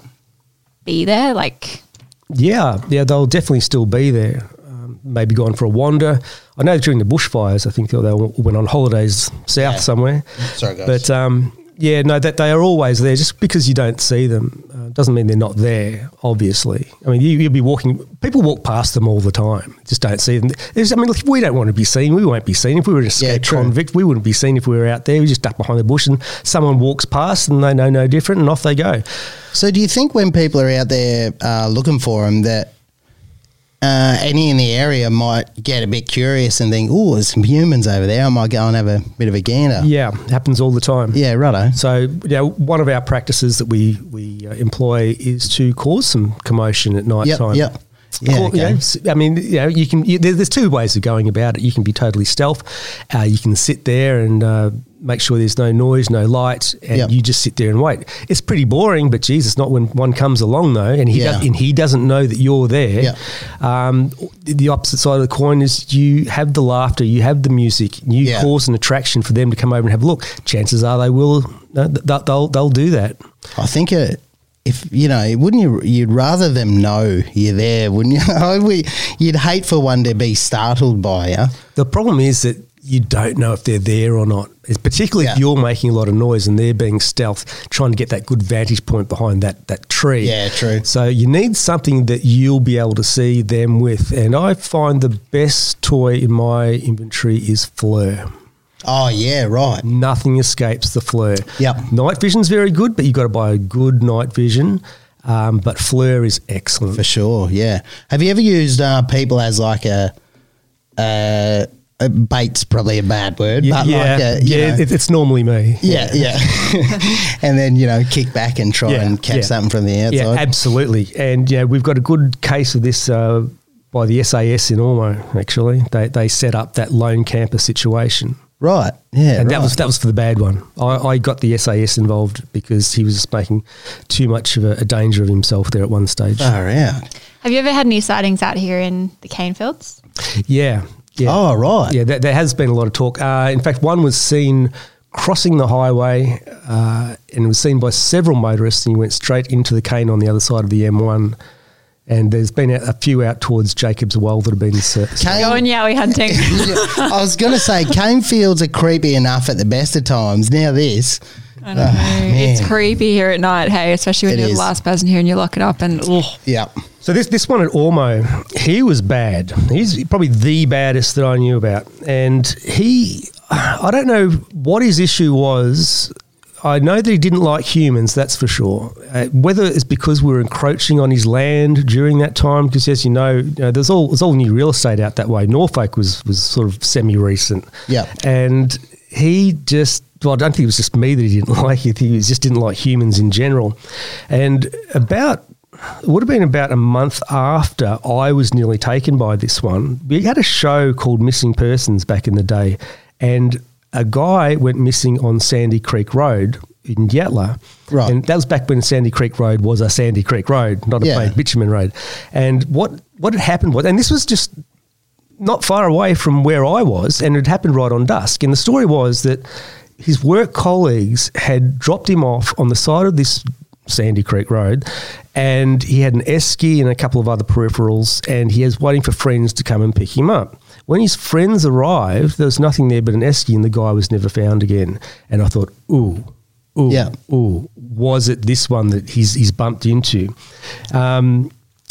be there? Like, Yeah, yeah, they'll definitely still be there. Um, maybe gone for a wander. I know during the bushfires, I think they all went on holidays south Yeah. somewhere. Sorry, guys. But um, yeah, no, that they are always there. Just because you don't see them uh, doesn't mean they're not there. Obviously, I mean, you, you'll be walking. People walk past them all the time. Just don't see them. There's, I mean, look, if we don't want to be seen, we won't be seen. If we were an Yeah, escaped true. convict, we wouldn't be seen if we were out there. We just duck behind the bush and someone walks past and they know no different and off they go. So do you think when people are out there uh, looking for them that uh, any in the area might get a bit curious and think, oh, there's some humans over there, I might go and have a bit of a gander? Yeah, happens all the time. Yeah, righto. So, you know, one of our practices that we we uh, employ is to cause some commotion at night Yep, time. yep. Yeah, Cau- you okay. know, s- I mean, you know, you can. You, there, there's two ways of going about it. You can be totally stealth. Uh, you can sit there and uh, make sure there's no noise, no light, and Yep. you just sit there and wait. It's pretty boring, but Jesus, not when one comes along though, and he Yeah. does, and he doesn't know that you're there. Yep. Um, the opposite side of the coin is you have the laughter, you have the music, you Yeah. cause an attraction for them to come over and have a look. Chances are they will. No, th- they'll they'll do that. I think uh, if, you know, wouldn't you, you'd rather them know you're there, wouldn't you? we, you'd hate for one to be startled by you. The problem is that you don't know if they're there or not. It's particularly Yeah. if you're making a lot of noise and they're being stealth, trying to get that good vantage point behind that that tree. Yeah, true. So you need something that you'll be able to see them with. And I find the best toy in my inventory is FLIR. Oh, yeah, right. Nothing escapes the FLIR. Yep. Night vision's very good, but you've got to buy a good night vision. Um, but FLIR is excellent. For sure, yeah. Have you ever used uh, people as like a, uh, a bait's probably a bad word, Yeah, but yeah, like a, you yeah know, it, it's normally me. yeah, yeah. And then, you know, kick back and try Yeah, and catch yeah. something from the outside. Yeah, absolutely. And yeah, we've got a good case of this uh, by the S A S in Ormo, actually. They they set up that lone camper situation. Right. Yeah. And right. that was that was for the bad one. I, I got the S A S involved because he was making too much of a, a danger of himself there at one stage. Far out. Have you ever had any sightings out here in the cane fields? Yeah. Yeah. Oh, right. Yeah, there, there has been a lot of talk. Uh, in fact, one was seen crossing the highway uh, and it was seen by several motorists, and he went straight into the cane on the other side of the M one. And there's been a, a few out towards Jacobs Well that have been... Uh, Cane- Going yowie hunting. I was going to say, cane fields are creepy enough at the best of times. Now this... I don't know. It's man. creepy here at night, hey, especially when It you're is. the last person here and you lock it up and ugh. Yeah. So this this one at Ormo, he was bad. He's probably the baddest that I knew about. And he, I don't know what his issue was. I know that he didn't like humans, that's for sure. Uh, whether it's because we were encroaching on his land during that time, because as you know, you know there's all there's all new real estate out that way. Norfolk was was sort of semi-recent. Yeah. And he just, well, I don't think it was just me that he didn't like it. He just didn't like humans in general. And about, it would have been about a month after I was nearly taken by this one, we had a show called Missing Persons back in the day, and a guy went missing on Sandy Creek Road in Yatala. Right. And that was back when Sandy Creek Road was a Sandy Creek Road, not a Yeah. plain bitumen road. And what, what had happened was, and this was just not far away from where I was, and it happened right on dusk. And the story was that his work colleagues had dropped him off on the side of this Sandy Creek Road, and he had an esky and a couple of other peripherals, and he was waiting for friends to come and pick him up. When his friends arrived, there was nothing there but an esky, and the guy was never found again. And I thought, ooh, ooh, Yeah. ooh, was it this one that he's he's bumped into? Um,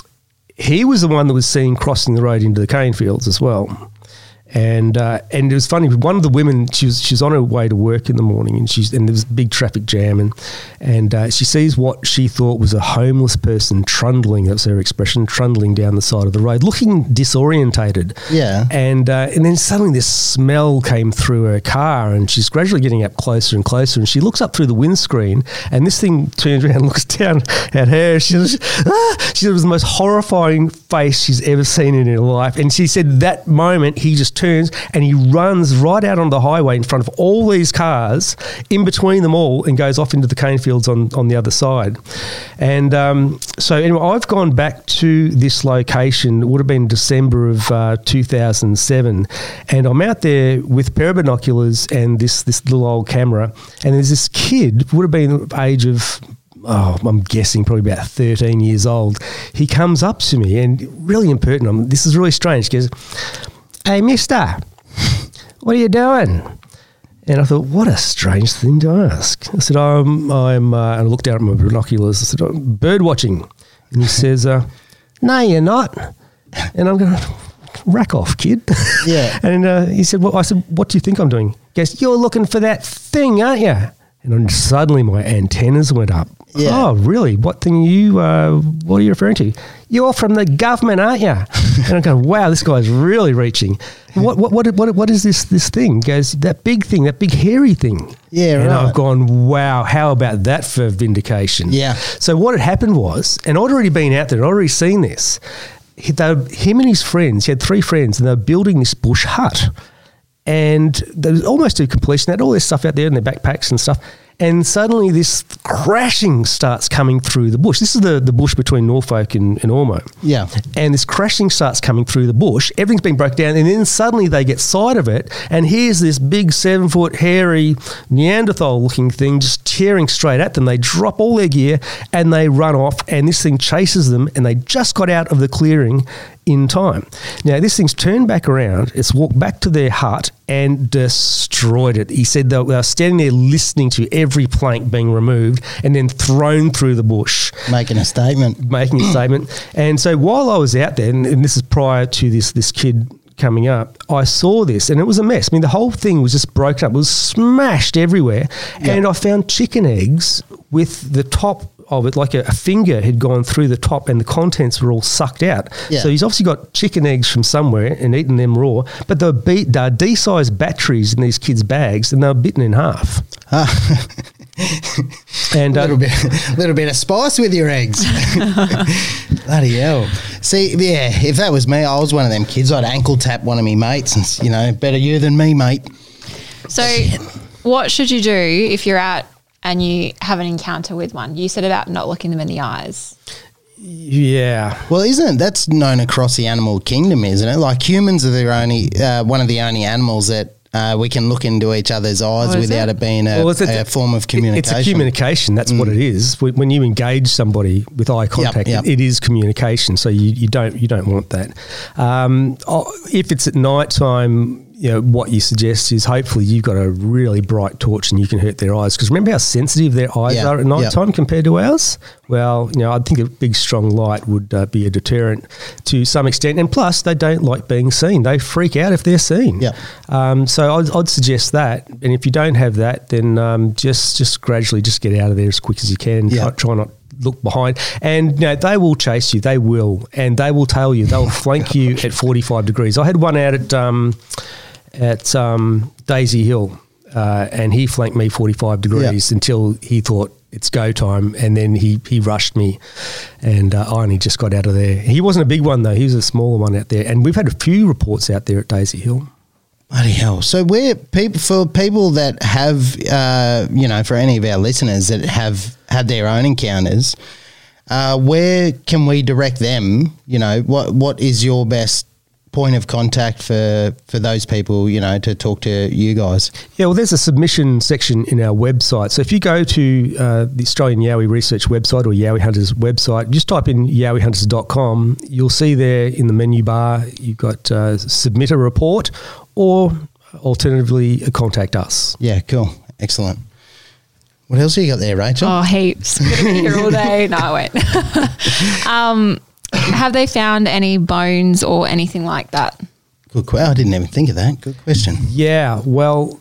he was the one that was seen crossing the road into the cane fields as well. And uh, and it was funny. One of the women, she was she was on her way to work in the morning, and she's and there was a big traffic jam, and and uh, she sees what she thought was a homeless person trundling. That's her expression, trundling down the side of the road, looking disorientated. Yeah. And uh, and then suddenly this smell came through her car, and she's gradually getting up closer and closer. And she looks up through the windscreen, and this thing turns around and looks down at her. She was, ah! She said it was the most horrifying face she's ever seen in her life. And she said that moment he just turns and he runs right out on the highway in front of all these cars, in between them all, and goes off into the cane fields on, on the other side. And um, so anyway, I've gone back to this location. It would have been December of uh, two thousand seven, and I'm out there with a pair of binoculars and this this little old camera, and there's this kid, would have been the age of, oh, I'm guessing probably about thirteen years old. He comes up to me and really impertinent. This is really strange. He goes, "Hey, mister, what are you doing?" And I thought, what a strange thing to ask. I said, I'm, I'm uh, and I looked down at my binoculars. I said, I'm bird watching. And he says, uh, no, you're not. And I'm going, rack off, kid. Yeah. And uh, he said, well, I said, what do you think I'm doing? He goes, you're looking for that thing, aren't you? And then suddenly my antennas went up. Yeah. Oh, really? What thing you, uh, what are you referring to? You're from the government, aren't you? And I'm going, wow, this guy's really reaching. What, what, what, what, what is this, this thing? He goes, that big thing, that big hairy thing. Yeah, and right. I've gone, wow, how about that for vindication? Yeah. So what had happened was, and I'd already been out there, I'd already seen this. He, they were, him and his friends, he had three friends, and they were building this bush hut. And they were almost to completion. They had all their stuff out there in their backpacks and stuff. And suddenly this crashing starts coming through the bush. This is the, the bush between Norfolk and, and Ormo. Yeah. And this crashing starts coming through the bush. Everything's been broken down. And then suddenly they get sight of it. And here's this big seven-foot, hairy, Neanderthal-looking thing just tearing straight at them. They drop all their gear and they run off. And this thing chases them. And they just got out of the clearing in time. Now, this thing's turned back around. It's walked back to their hut and destroyed it. He said they were standing there listening to every plank being removed and then thrown through the bush. Making a statement. Making a statement. And so while I was out there, and, and this is prior to this this kid coming up, I saw this and it was a mess. I mean, the whole thing was just broken up. It was smashed everywhere. Yeah. And I found chicken eggs with the top of it, like a, a finger had gone through the top and the contents were all sucked out. Yeah. So he's obviously got chicken eggs from somewhere and eaten them raw, but they were be- they D-sized batteries in these kids' bags and they were bitten in half. Ah. And A uh, little bit, little bit of spice with your eggs. Bloody hell. See, yeah, if that was me, I was one of them kids. I'd ankle tap one of me mates and, you know, better you than me, mate. So, what should you do if you're out and you have an encounter with one? You said about not looking them in the eyes. Yeah. Well, isn't it? That's known across the animal kingdom, isn't it? Like humans are the only uh, one of the only animals that uh, we can look into each other's eyes Oh, is without it? it, being a, Well, it's a- a form of communication. It's a communication. That's what it is. When when you engage somebody with eye contact, yep. It, it is communication. So you, you don't you don't want that. Um, oh, if it's at night time, you know, what you suggest is hopefully you've got a really bright torch and you can hurt their eyes. Because remember how sensitive their eyes Yeah, are at night yeah. time compared to ours? Well, you know, I think a big strong light would uh, be a deterrent to some extent. And plus, they don't like being seen. They freak out if they're seen. Yeah. Um, so I'd, I'd suggest that. And if you don't have that, then um, just just gradually just get out of there as quick as you can. Yeah. Try, try not look behind. And you know, they will chase you. They will. And they will tail you. They'll flank you at forty-five degrees. I had one out at um, at um, Daisy Hill, uh, and he flanked me forty-five degrees Yeah. until he thought it's go time, and then he, he rushed me, and uh, I only just got out of there. He wasn't a big one though; he was a smaller one out there, and we've had a few reports out there at Daisy Hill. Bloody hell! So, where people for people that have, uh, you know, for any of our listeners that have had their own encounters, uh, where can we direct them? You know, what what is your best point of contact for for those people? You know, to talk to you guys. Yeah, well, there's a submission section in our website. So if you go to uh, the Australian Yowie Research website or Yowie Hunters website, just type in yowie hunters dot com. You'll see there in the menu bar, you've got uh, submit a report, or alternatively, contact us. Yeah, cool, excellent. What else have you got there, Rachel? Oh, heaps. I'm gonna be here all day. No, I won't. um, have they found any bones or anything like that? Good question. I didn't even think of that. Good question. Yeah, well,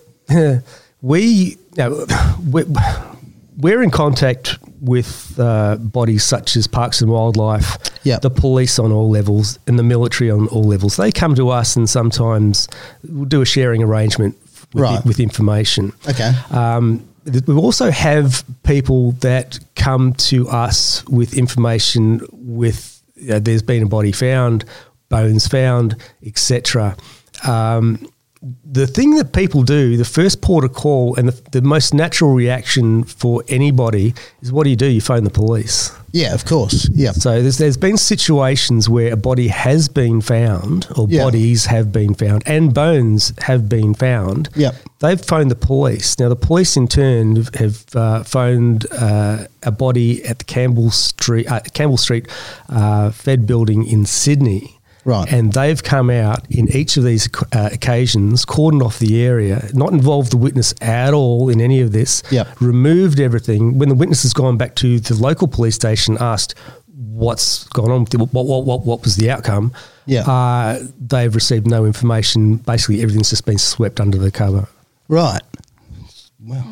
we, you know, we're, we're in contact with uh, bodies such as Parks and Wildlife, Yep. the police on all levels, and the military on all levels. They come to us and sometimes we'll do a sharing arrangement with, Right. with information. Okay. Um, th- we also have people that come to us with information with, you know, there's been a body found, bones found, et cetera. Um, the thing that people do, the first port of call and the, the most natural reaction for anybody is, what do you do? You phone the police. Yeah, of course. Yeah. So there's there's been situations where a body has been found, or Yeah. bodies have been found, and bones have been found. Yep. They've phoned the police. Now the police in turn have, have uh, phoned uh, a body at the Campbell Street uh, Campbell Street uh, Fed building in Sydney. Right. And they've come out in each of these uh, occasions, cordoned off the area, not involved the witness at all in any of this, Yep. removed everything. When the witness has gone back to the local police station, asked what's gone on, with it, what, what, what, what was the outcome, Yeah. uh, they've received no information. Basically, everything's just been swept under the cover. Right. Well,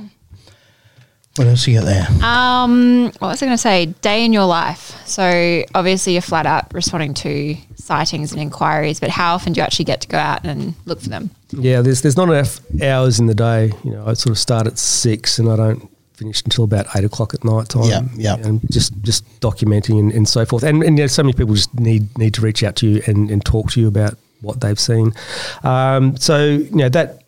what else you got there? Um, what was I going to say? Day in your life. So obviously you're flat out responding to sightings and inquiries, but how often do you actually get to go out and look for them? Yeah, there's there's not enough hours in the day. You know, I sort of start at six and I don't finish until about eight o'clock at night time. Yeah, yeah. And just, just documenting and, and so forth. And, and you know, so many people just need need to reach out to you and, and talk to you about what they've seen. Um, so, you know, that,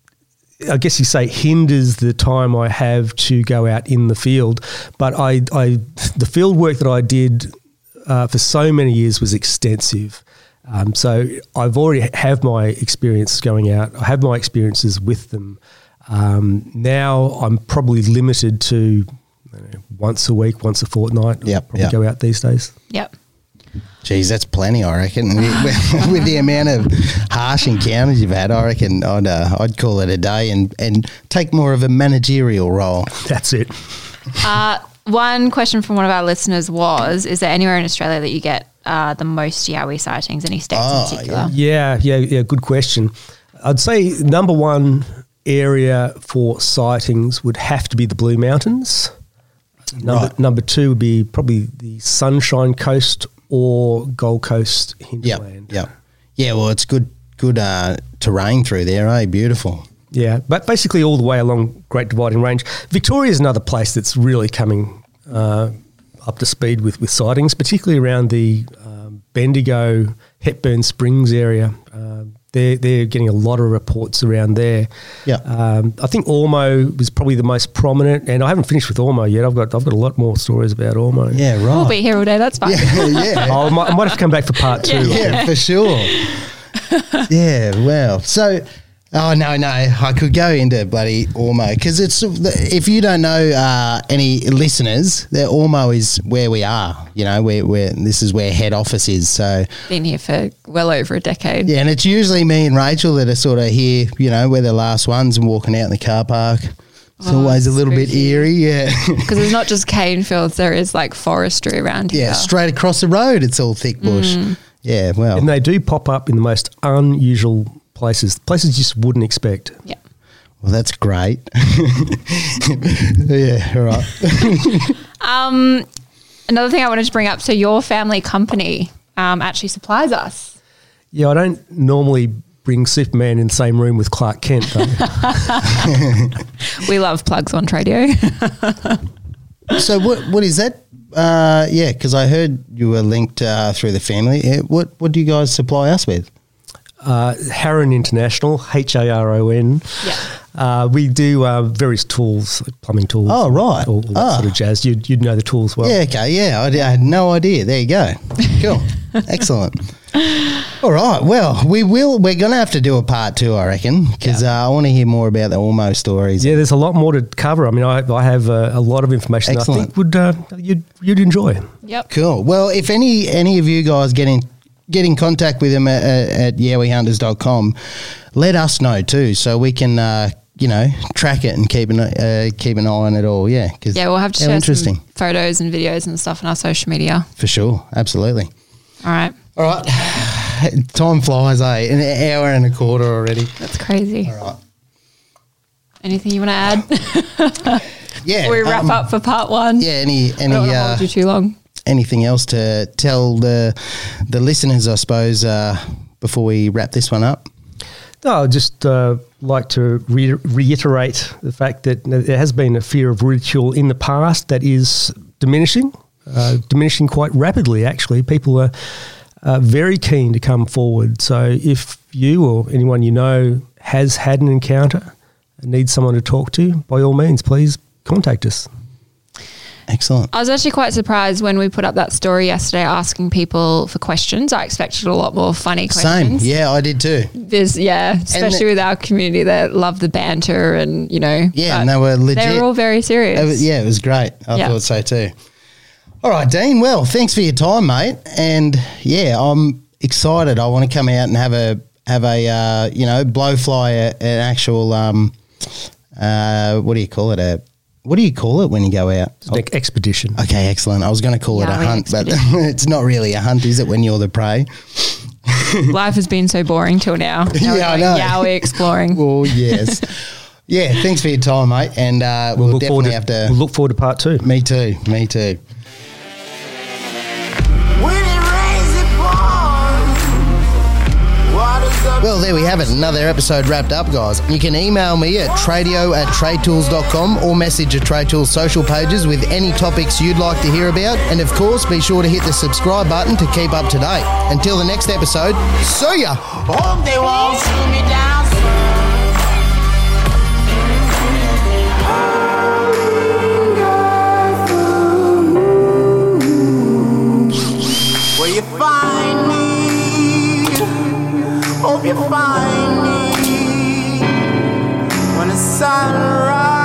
I guess you say, hinders the time I have to go out in the field. But I, I the field work that I did uh, for so many years was extensive. Um, so I've already have my experience going out. I have my experiences with them. Um, now I'm probably limited to I don't know, once a week, once a fortnight. I'll Yep, probably yep. go out these days. Yep. Geez, that's plenty, I reckon. with, with the amount of harsh encounters you've had, I reckon I'd uh, I'd call it a day and, and take more of a managerial role. That's it. Uh, one question from one of our listeners was, is there anywhere in Australia that you get uh, the most Yowie sightings, any states Oh, in particular? Yeah, yeah, yeah. Good question. I'd say number one area for sightings would have to be the Blue Mountains. Number Right. number two would be probably the Sunshine Coast or Gold Coast Yep, hinterland. yep. Yeah, well, it's good good uh, terrain through there, eh? Beautiful. Yeah, but basically all the way along Great Dividing Range. Victoria is another place that's really coming uh, up to speed with, with sightings, particularly around the um, Bendigo, Hepburn Springs area. Uh, they're, they're getting a lot of reports around there. Yeah. Um, I think Ormo was probably the most prominent, and I haven't finished with Ormo yet. I've got I've got a lot more stories about Ormo. Yeah, right. We'll be here all day. That's fine. Yeah, yeah. Oh, I, might, I might have to come back for part two. Yeah, for sure. Yeah, wow. So, oh, no, no. I could go into bloody Ormo because it's, if you don't know uh, any listeners, the Ormo is where we are. You know, where where this is where head office is. So, Been here for well over a decade. yeah, and it's usually me and Rachel that are sort of here, you know, we're the last ones and walking out in the car park. It's Oh, always a little bit spooky. eerie, yeah. Because it's not just cane fields, there is like forestry around here. Yeah, straight across the road, it's all thick bush. Mm. Yeah, well. And they do pop up in the most unusual places, places you just wouldn't expect. Yeah. Well, that's great. Yeah, all right. Um, another thing I wanted to bring up, so your family company um, actually supplies us. Yeah, I don't normally bring Superman in the same room with Clark Kent, though. We love plugs on Tradio. So what what is that? Uh, yeah, because I heard you were linked uh, through the family. Yeah, what what do you guys supply us with? Uh, Harron International, H A R O N. Yeah. Uh, we do uh, various tools, like plumbing tools. Oh, right. All, all that Ah. sort of jazz. You'd, you'd know the tools well. Yeah, okay, yeah, I, d- I had no idea. There you go. Cool, excellent. All right, well, we will. We're gonna have to do a part two, I reckon, because Yeah. uh, I want to hear more about the Ormo stories. Yeah, there's a lot more to cover. I mean, I, I have uh, a lot of information that I Excellent. think would uh, you'd, you'd enjoy. Yep. Cool. Well, if any any of you guys get in get in contact with them at, at, at yowie hunters dot com, let us know too, so we can uh, you know track it and keep an uh, keep an eye on it all. Yeah, because Yeah, we'll have to how share interesting some photos and videos and stuff on our social media. for sure. Absolutely. All right. All right. Time flies, eh? An hour and a quarter already. That's crazy. All right. Anything you want to add Yeah. before we wrap um, up for part one? Yeah. Any I any don't want to uh, hold you too long. anything else to tell the the listeners? I suppose uh, before we wrap this one up. No, I'd just uh, like to re- reiterate the fact that there has been a fear of ridicule in the past that is diminishing, uh, diminishing quite rapidly, actually. People are uh, very keen to come forward. So if you or anyone you know has had an encounter and needs someone to talk to, by all means, please contact us. Excellent. I was actually quite surprised when we put up that story yesterday asking people for questions. I expected a lot more funny Same. questions. Yeah, I did too. There's, yeah, especially the- with our community that love the banter and, you know. Yeah, but and they were legit. They were all very serious. It was- yeah, it was great. I Yeah. thought so too. All right, Dean. Well, thanks for your time, mate. And yeah, I'm excited. I want to come out and have a have a uh, you know blowfly, a, an actual um, uh, what do you call it? A what do you call it when you go out? It's an ex- expedition. Okay, excellent. I was going to call it a Yowie hunt, but expedition. it's not really a hunt, is it? When you're the prey. Life has been so boring till now. now Yeah, we're I going know. Yowie exploring. Oh yes. Yeah. Thanks for your time, mate. And uh, we'll, look forward definitely to, have to. we'll look forward to part two. Me too. Me too. When it rains, it pours. Water's up. Well, there we have it. Another episode wrapped up, guys. You can email me at tradio at trade tools dot com or message the Trade Tools social pages with any topics you'd like to hear about. And of course, be sure to hit the subscribe button to keep up to date. Until the next episode, see ya! Hope they won't shoot me down soon. Will you find me? Hope you find me when the sun rises.